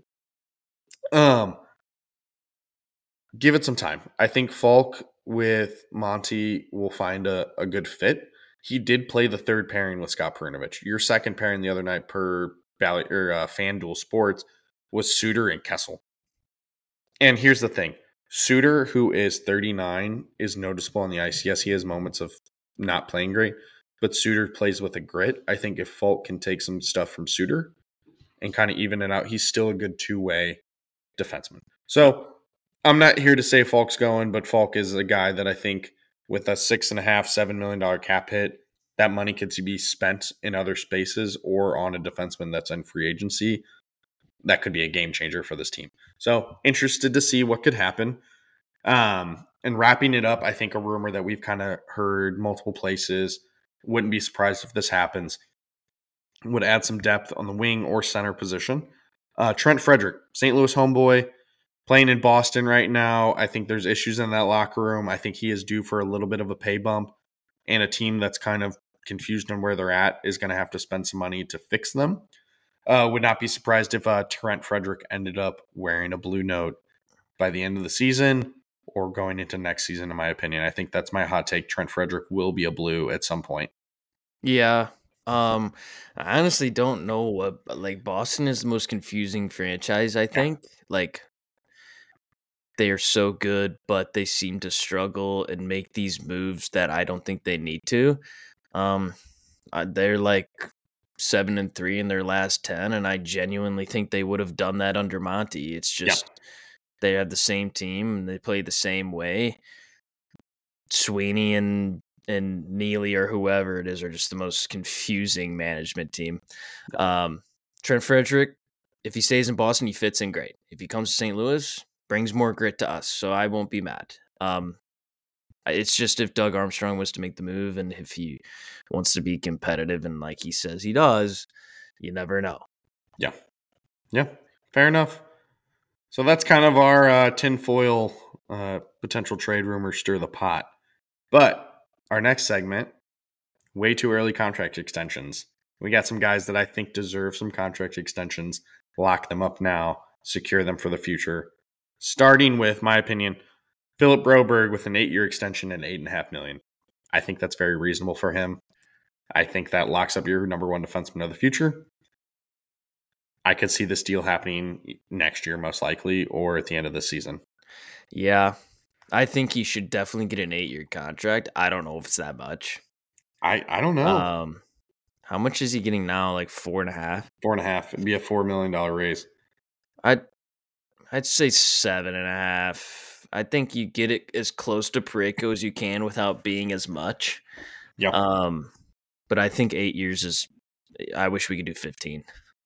Um, give it some time. I think Falk with Monty will find a, a good fit. He did play the third pairing with Scott Perunovic. Your second pairing the other night per Bally, or uh, FanDuel Sports was Suter and Kessel. And here's the thing. Suter, who is thirty-nine, is noticeable on the ice. Yes, he has moments of not playing great, but Suter plays with a grit. I think if Falk can take some stuff from Suter and kind of even it out, he's still a good two-way defenseman. So I'm not here to say Falk's going, but Falk is a guy that I think with a six and a half, seven million dollar cap hit, that money could be spent in other spaces or on a defenseman that's in free agency. That could be a game changer for this team. So interested to see what could happen. Um, and wrapping it up, I think a rumor that we've kind of heard multiple places, wouldn't be surprised if this happens, would add some depth on the wing or center position. Uh, Trent Frederick, Saint Louis homeboy, playing in Boston right now. I think there's issues in that locker room. I think he is due for a little bit of a pay bump, and a team that's kind of confused on where they're at is going to have to spend some money to fix them. Uh, would not be surprised if uh, Trent Frederick ended up wearing a blue note by the end of the season or going into next season, in my opinion. I think that's my hot take. Trent Frederick will be a blue at some point. Yeah. Um, I honestly don't know what, like, Boston is the most confusing franchise, I think. Yeah. Like, they are so good, but they seem to struggle and make these moves that I don't think they need to. Um, they're like seven and three in their last ten, and I genuinely think they would have done that under Monty. It's just yeah. they had the same team and they played the same way. Sweeney and and Neely or whoever it is are just the most confusing management team. Um, Trent Frederick, if he stays in Boston, he fits in great. If he comes to Saint Louis, brings more grit to us, so I won't be mad. Um, it's just if Doug Armstrong was to make the move and if he wants to be competitive and like he says he does, you never know. Yeah. Yeah, fair enough. So that's kind of our uh, tinfoil uh, potential trade rumor stir the pot. But our next segment, way too early contract extensions. We got some guys that I think deserve some contract extensions. Lock them up now, secure them for the future. Starting with, my opinion, Philip Broberg with an eight-year extension at eight and a half million. I think that's very reasonable for him. I think that locks up your number one defenseman of the future. I could see this deal happening next year, most likely, or at the end of the season. Yeah, I think he should definitely get an eight-year contract. I don't know if it's that much. I, I don't know. Um, how much is he getting now? Like four and a half? Four and a half. It'd be a four million dollar raise. I'd I'd say seven and a half. I think you get it as close to Parayko as you can without being as much. Yeah. Um, but I think eight years is. I wish we could do fifteen.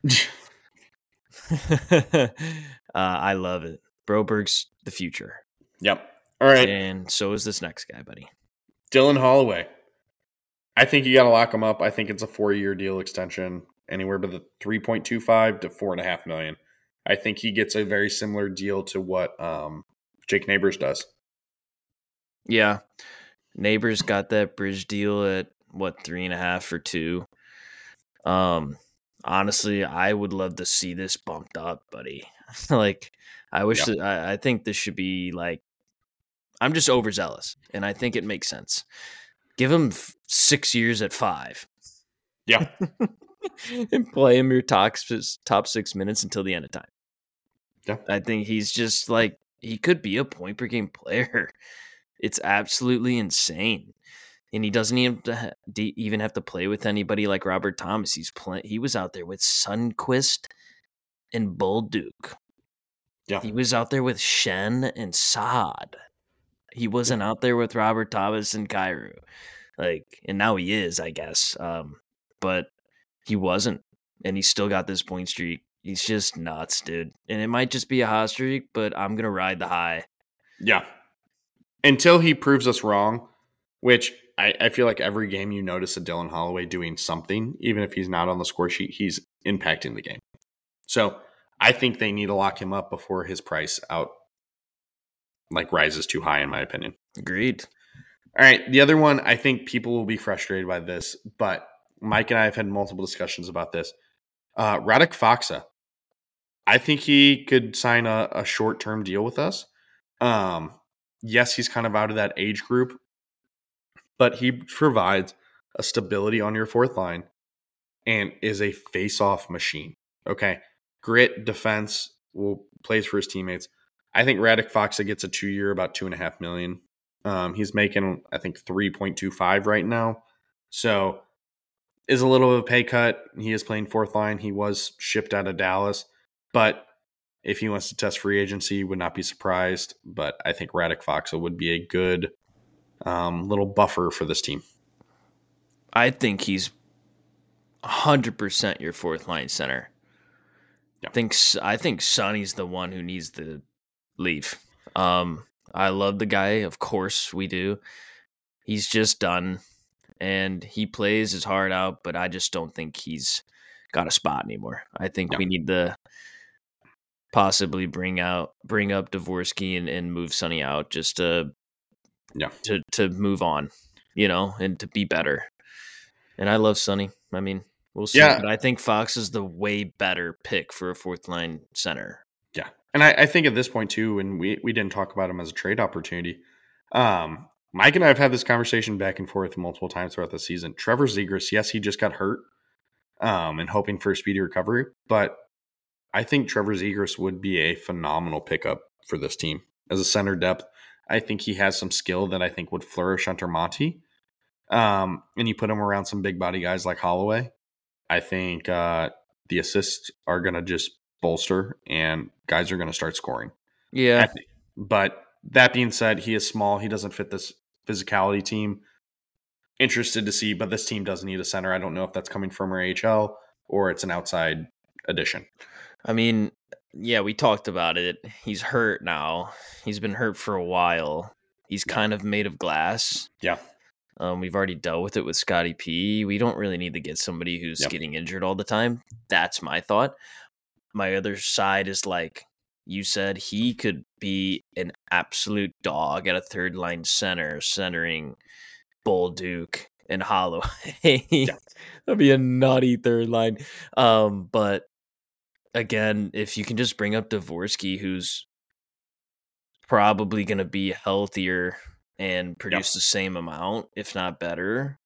uh, I love it. Broberg's the future. Yep. All right. And so is this next guy, buddy. Dylan Holloway. I think you got to lock him up. I think it's a four-year deal extension, anywhere but the three point two five to four and a half million. I think he gets a very similar deal to what um, Jake Neighbors does. Yeah. Neighbors got that bridge deal at what, three and a half for two. Um, honestly, I would love to see this bumped up, buddy. like, I wish yep. that, I, I think this should be like, I'm just overzealous, and I think it makes sense. Give him f- six years at five. Yeah. And play him your top, top six minutes until the end of time. Yeah. I think he's just like, he could be a point per game player. It's absolutely insane. And he doesn't even have to, ha- de- even have to play with anybody like Robert Thomas. He's play- He was out there with Sunquist and Bolduc. Yeah. He was out there with Shen and Saad. He wasn't out there with Robert Thomas and Cairo. Like, and now he is, I guess. Um, but he wasn't, and he still got this point streak. He's just nuts, dude. And it might just be a hot streak, but I'm gonna ride the high. Yeah. Until he proves us wrong, which I, I feel like every game you notice a Dylan Holloway doing something, even if he's not on the score sheet, he's impacting the game. So I think they need to lock him up before his price out like rises too high, in my opinion. Agreed. All right. The other one, I think people will be frustrated by this, but Mike and I have had multiple discussions about this. Uh, Radek Faksa. I think he could sign a, a short-term deal with us. Um, yes, he's kind of out of that age group, but he provides a stability on your fourth line and is a face-off machine. Okay. Grit, defense, will plays for his teammates. I think Radek Faksa gets a two-year, about two and a half million. Um, he's making, I think, three point two five right now. So is a little of a pay cut. He is playing fourth line. He was shipped out of Dallas, but if he wants to test free agency, would not be surprised. But I think Radek Faksa would be a good um, little buffer for this team. I think he's one hundred percent your fourth line center. Yeah. I think I think Sonny's the one who needs to leave. Um, I love the guy, of course we do. He's just done, and he plays his heart out, but I just don't think he's got a spot anymore. I think Yeah. we need to possibly bring out bring up Dvorsky and, and move Sonny out just to Yeah. to to move on, you know, and to be better. And I love Sonny. I mean, we'll see. Yeah. But I think Fox is the way better pick for a fourth line center. Yeah. And I, I think at this point, too, and we, we didn't talk about him as a trade opportunity. Um, Mike and I have had this conversation back and forth multiple times throughout the season. Trevor Zegras, yes, he just got hurt um, and hoping for a speedy recovery. But I think Trevor Zegras would be a phenomenal pickup for this team. As a center depth, I think he has some skill that I think would flourish under Monty. Um, and you put him around some big body guys like Holloway. I think uh, the assists are going to just bolster and guys are going to start scoring. Yeah. But that being said, he is small. He doesn't fit this physicality team. Interested to see, but this team does need a center. I don't know if that's coming from our A H L or it's an outside addition. I mean, yeah, we talked about it. He's hurt now. He's been hurt for a while. He's kind of made of glass. Yeah. Um, we've already dealt with it with Scotty P. We don't really need to get somebody who's Yep. getting injured all the time. That's my thought. My other side is like you said, he could be an absolute dog at a third line center, centering Bolduc and Holloway. Yeah. That'd be a nutty third line. Um, but again, if you can just bring up Dvorsky, who's probably going to be healthier and produce Yep. the same amount, if not better,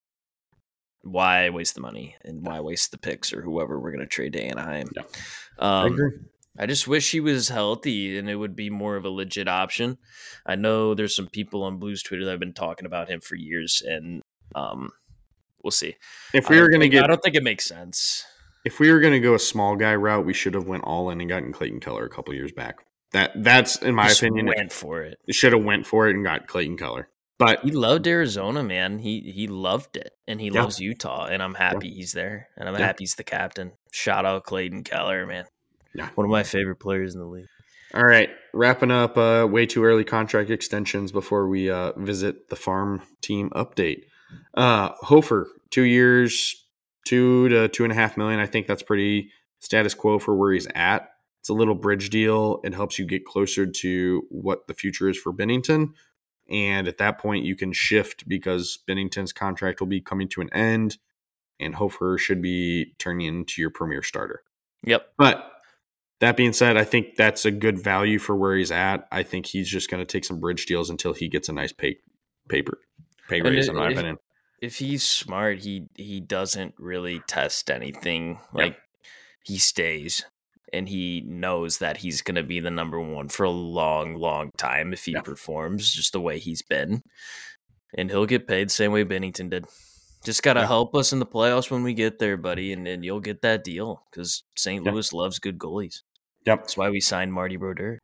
why waste the money and why waste the picks or whoever we're going to trade to Anaheim? Yep. Um, I agree. I just wish he was healthy and it would be more of a legit option. I know there's some people on Blues Twitter that have been talking about him for years, and um, we'll see. If I we don't were going to think- get, I don't think it makes sense. if we were going to go a small guy route, we should have went all in and gotten Clayton Keller a couple years back. That that's in my Just opinion. went for it. It should have went for it and got Clayton Keller. But He loved Arizona, man. He he loved it, and he Yeah. loves Utah, and I'm happy he's there, and I'm Yeah. happy he's the captain. Shout out Clayton Keller, man. Yeah. One of my favorite players in the league. all right, wrapping up uh, way too early contract extensions before we uh, visit the farm team update. Uh, Hofer, two years, two to two and a half million. I think that's pretty status quo for where he's at. It's a little bridge deal. It helps you get closer to what the future is for Bennington. And at that point, you can shift because Bennington's contract will be coming to an end and Hofer should be turning into your premier starter. Yep. But that being said, I think that's a good value for where he's at. I think he's just going to take some bridge deals until he gets a nice pay paper pay And raise, it- in my if- opinion. If he's smart, he he doesn't really test anything. Like he stays, and he knows that he's going to be the number one for a long, long time if he Yeah. performs just the way he's been. And he'll get paid the same way Bennington did. Just got to Yeah. help us in the playoffs when we get there, buddy, and then you'll get that deal because Saint Yeah. Louis loves good goalies. Yep. That's why we signed Marty Brodeur.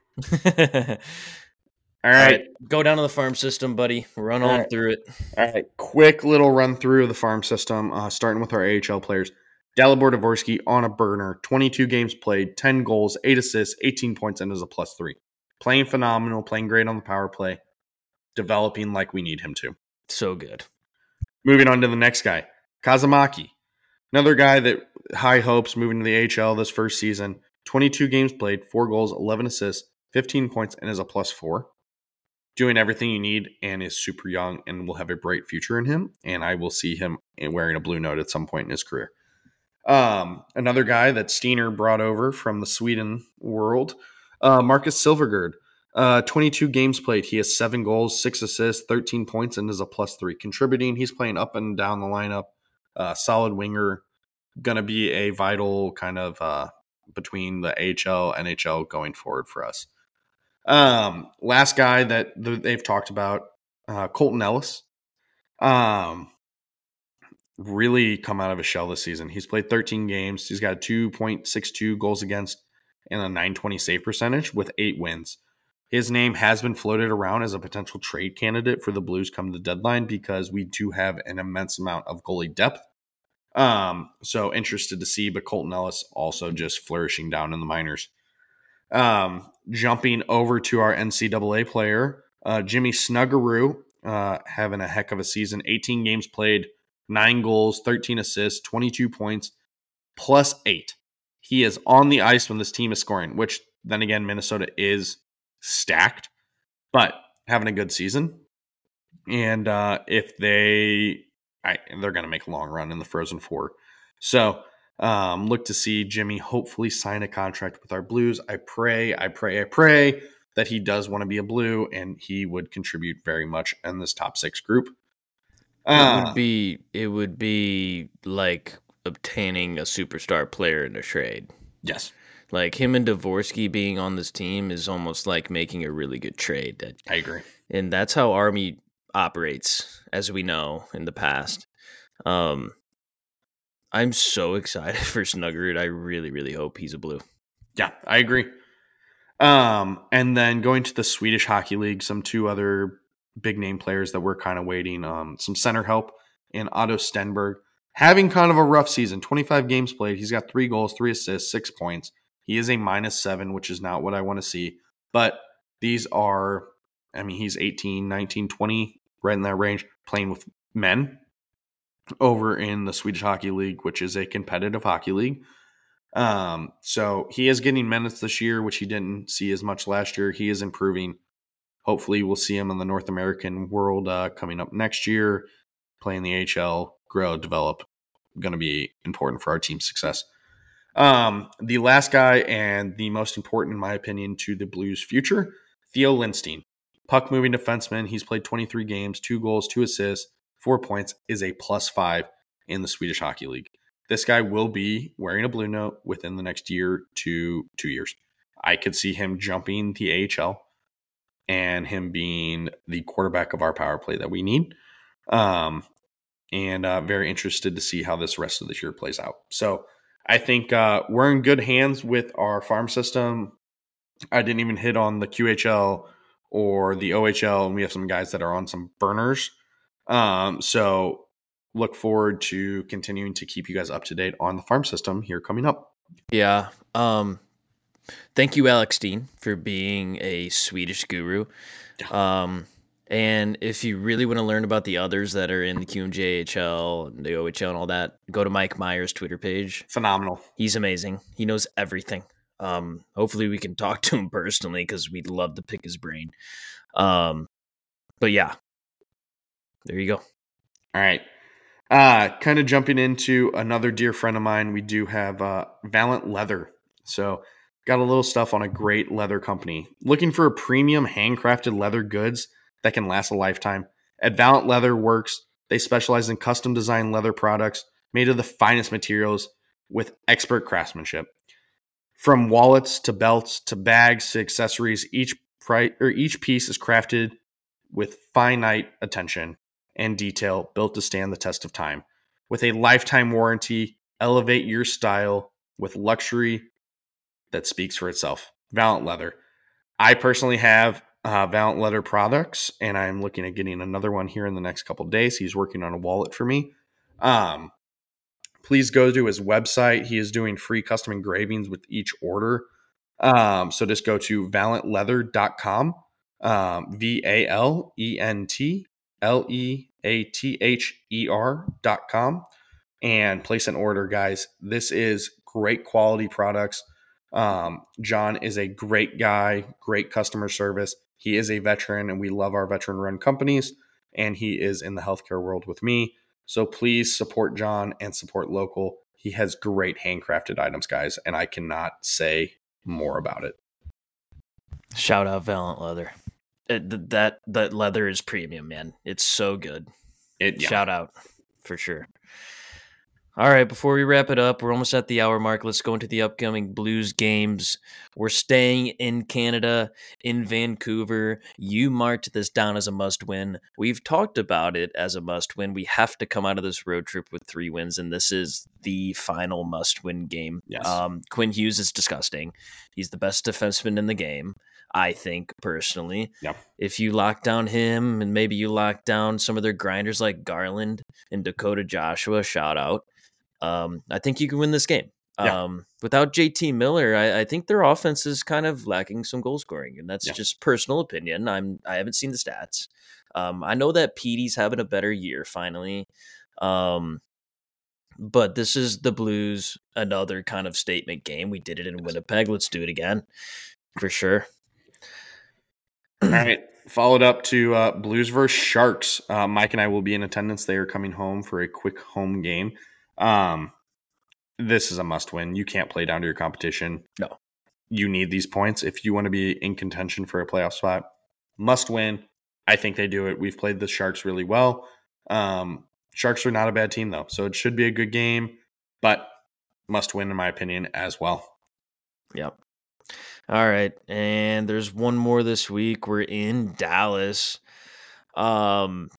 All right. All right, go down to the farm system, buddy. Run All on right. through it. All right, quick little run through of the farm system, uh, starting with our A H L players. Dalibor Dvorsky on a burner, twenty-two games played, ten goals, eight assists, eighteen points, and is a plus three. Playing phenomenal, playing great on the power play, developing like we need him to. So good. Moving on to the next guy, Kazamaki. Another guy that high hopes moving to the A H L this first season. twenty-two games played, four goals, eleven assists, fifteen points, and is a plus four. Doing everything you need and is super young and will have a bright future in him. And I will see him wearing a blue note at some point in his career. Um, another guy that Steiner brought over from the Sweden world, uh, Marcus Silvergard. Uh, twenty-two games played. He has seven goals, six assists, thirteen points, and is a plus three. Contributing, he's playing up and down the lineup. Uh, solid winger. Going to be a vital kind of uh, between the A H L, N H L going forward for us. Um, last guy that they've talked about, uh, Colton Ellis. Um, really come out of a shell this season. He's played thirteen games. He's got two point six two goals against and a nine twenty save percentage with eight wins. His name has been floated around as a potential trade candidate for the Blues come the deadline because we do have an immense amount of goalie depth. Um, so interested to see, but Colton Ellis also just flourishing down in the minors. Um, jumping over to our N C double A player, uh, Jimmy Snuggerud, uh, having a heck of a season. eighteen games played, nine goals, thirteen assists, twenty-two points, plus eight. He is on the ice when this team is scoring, which then again, Minnesota is stacked, but having a good season. And uh, if they, I, they're going to make a long run in the Frozen Four. So, Um, look to see Jimmy hopefully sign a contract with our Blues. I pray, I pray, I pray that he does want to be a Blue and he would contribute very much in this top six group. It Uh, would be it would be like obtaining a superstar player in a trade. yes, Like him and Dvorsky being on this team is almost like making a really good trade. That, I agree. and that's how Army operates, as we know in the past. Um, I'm so excited for Snuggerud. I really, really hope he's a Blue. Yeah, I agree. Um, and then going to the Swedish Hockey League, some two other big name players that we're kind of waiting. Um, some center help in Otto Stenberg, having kind of a rough season. twenty-five games played. He's got three goals, three assists, six points. He is a minus seven, which is not what I want to see. But these are, I mean, he's eighteen, nineteen, twenty, right in that range, playing with men over in the Swedish Hockey League, which is a competitive hockey league. Um, so he is getting minutes this year, which he didn't see as much last year. He is improving. Hopefully we'll see him in the North American world uh, coming up next year, playing the A H L, grow, develop. Going to be important for our team's success. Um, the last guy and the most important, in my opinion, to the Blues' future, Theo Lindstein. Puck moving defenseman. He's played twenty-three games, two goals, two assists, four points, is a plus five in the Swedish Hockey League. This guy will be wearing a blue note within the next year to two years. I could see him jumping the A H L and him being the quarterback of our power play that we need. Um, and uh, very interested to see how this rest of this year plays out. So I think uh, we're in good hands with our farm system. I didn't even hit on the Q H L or the O H L, and we have some guys that are on some burners. Um, so look forward to continuing to keep you guys up to date on the farm system here coming up. Yeah. Um, thank you, Alex Steen, for being a Swedish guru. Um, and if you really want to learn about the others that are in the Q M J H L and the O H L and all that, go to Mike Meyer's Twitter page. Phenomenal. He's amazing. He knows everything. Um, hopefully we can talk to him personally because we'd love to pick his brain. Um, but yeah, there you go. All right. Uh, kind of jumping into another dear friend of mine, we do have uh, Valent Leather. So got a little stuff on a great leather company. Looking for a premium handcrafted leather goods that can last a lifetime? At Valent Leather Works, they specialize in custom designed leather products made of the finest materials with expert craftsmanship. From wallets to belts to bags to accessories, each pri- or each piece is crafted with finite attention and detail, built to stand the test of time. With a lifetime warranty, elevate your style with luxury that speaks for itself. Valiant Leather. I personally have uh, Valiant Leather products, and I'm looking at getting another one here in the next couple of days. He's working on a wallet for me. Um, please go to his website. He is doing free custom engravings with each order. Um, so just go to valiant leather dot com, um, V A L E N T L E A T H E R dot com, and place an order, guys. This is great quality products. Um, John is a great guy, great customer service. He is a veteran, and we love our veteran run companies, and he is in the healthcare world with me. So please support John and support local. He has great handcrafted items, guys, and I cannot say more about it. Shout out Valiant Leather. It, that that leather is premium, man. It's so good. It, yeah. Shout out for sure. All right, before we wrap it up, we're almost at the hour mark. Let's go into the upcoming Blues games. We're staying in Canada, in Vancouver. You marked this down as a must-win. We've talked about it as a must-win. We have to come out of this road trip with three wins, and this is the final must-win game. Yes. Um, Quinn Hughes is disgusting. He's the best defenseman in the game, I think, personally. Yep. If you lock down him, and maybe you lock down some of their grinders like Garland and Dakota Joshua, shout out. Um, I think you can win this game. Yeah. Um, without J T Miller, I, I think their offense is kind of lacking some goal scoring, and that's yeah. just personal opinion. I'm I haven't seen the stats. Um, I know that Petey's having a better year finally, um, but this is the Blues, another kind of statement game. We did it in Winnipeg. Let's do it again for sure. All right. Followed up to uh, Blues versus Sharks. Uh, Mike and I will be in attendance. They are coming home for a quick home game. Um, this is a must win. You can't play down to your competition. No. You need these points if you want to be in contention for a playoff spot. Must win. I think they do it. We've played the Sharks really well. Um, Sharks are not a bad team, though, so it should be a good game, but must win, in my opinion, as well. Yep. All right, and there's one more this week. We're in Dallas. Um,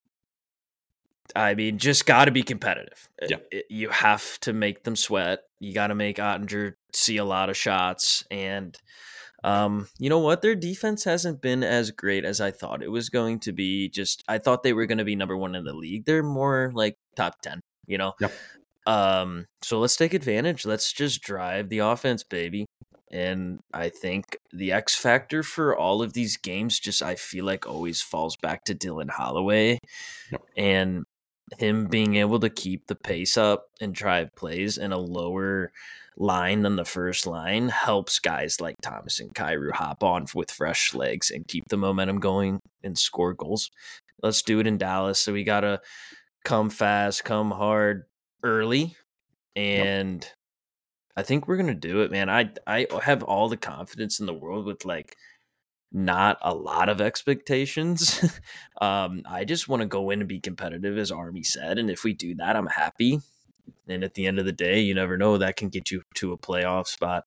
I mean, just got to be competitive. Yeah. It, you have to make them sweat. You got to make Ottinger see a lot of shots. And um, you know what? Their defense hasn't been as great as I thought it was going to be. Just I thought they were going to be number one in the league. They're more like top ten, you know? Yeah. Um, so let's take advantage. Let's just drive the offense, baby. And I think the X factor for all of these games just I feel like always falls back to Dylan Holloway. Yep. And him being able to keep the pace up and drive plays in a lower line than the first line helps guys like Thomas and Kyrou hop on with fresh legs and keep the momentum going and score goals. Let's do it in Dallas. So we got to come fast, come hard early. And yep. I think we're going to do it, man. I, I have all the confidence in the world with like not a lot of expectations. um, I just want to go in and be competitive, as Army said. And if we do that, I'm happy. And at the end of the day, you never know, that can get you to a playoff spot.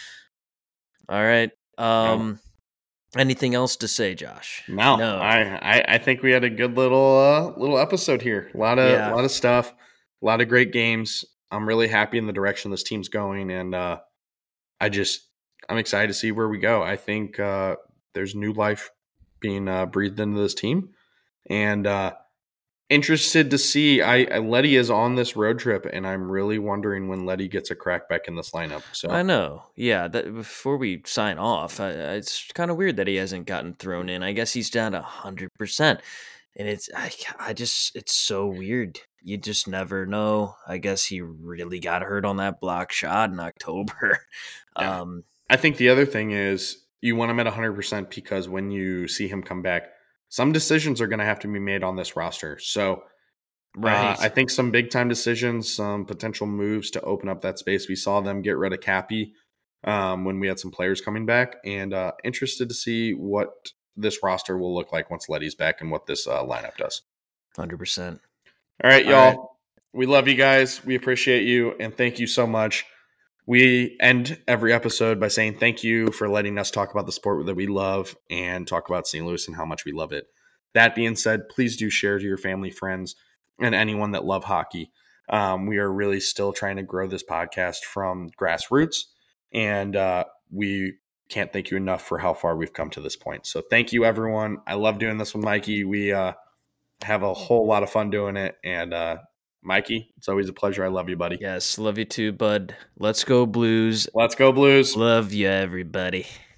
All right. Um, no. Anything else to say, Josh? No, no. I, I, I think we had a good little uh, little episode here. A lot of yeah. a lot of stuff, a lot of great games. I'm really happy in the direction this team's going, and uh, I just I'm excited to see where we go. I think uh, there's new life being uh, breathed into this team, and uh, interested to see. I, I Letty is on this road trip, and I'm really wondering when Letty gets a crack back in this lineup. So I know, yeah. That before we sign off, I, it's kind of weird that he hasn't gotten thrown in. I guess he's down to hundred percent, and it's I, I just it's so weird. You just never know. I guess he really got hurt on that block shot in October. Yeah. Um, I think the other thing is you want him at one hundred percent because when you see him come back, some decisions are going to have to be made on this roster. So right. uh, I think some big-time decisions, some potential moves to open up that space. We saw them get rid of Cappy um, when we had some players coming back, and uh, interested to see what this roster will look like once Letty's back and what this uh, lineup does. one hundred percent. All right, y'all. All right. We love you guys. We appreciate you, and thank you so much. We end every episode by saying thank you for letting us talk about the sport that we love and talk about Saint Louis and how much we love it. That being said, please do share to your family, friends, and anyone that love hockey. Um, we are really still trying to grow this podcast from grassroots, and uh, we can't thank you enough for how far we've come to this point. So thank you, everyone. I love doing this with Mikey. We uh, have a whole lot of fun doing it, and uh, Mikey, it's always a pleasure. I love you, buddy. Yes, love you too, bud. Let's go Blues. Let's go Blues. Love you, everybody.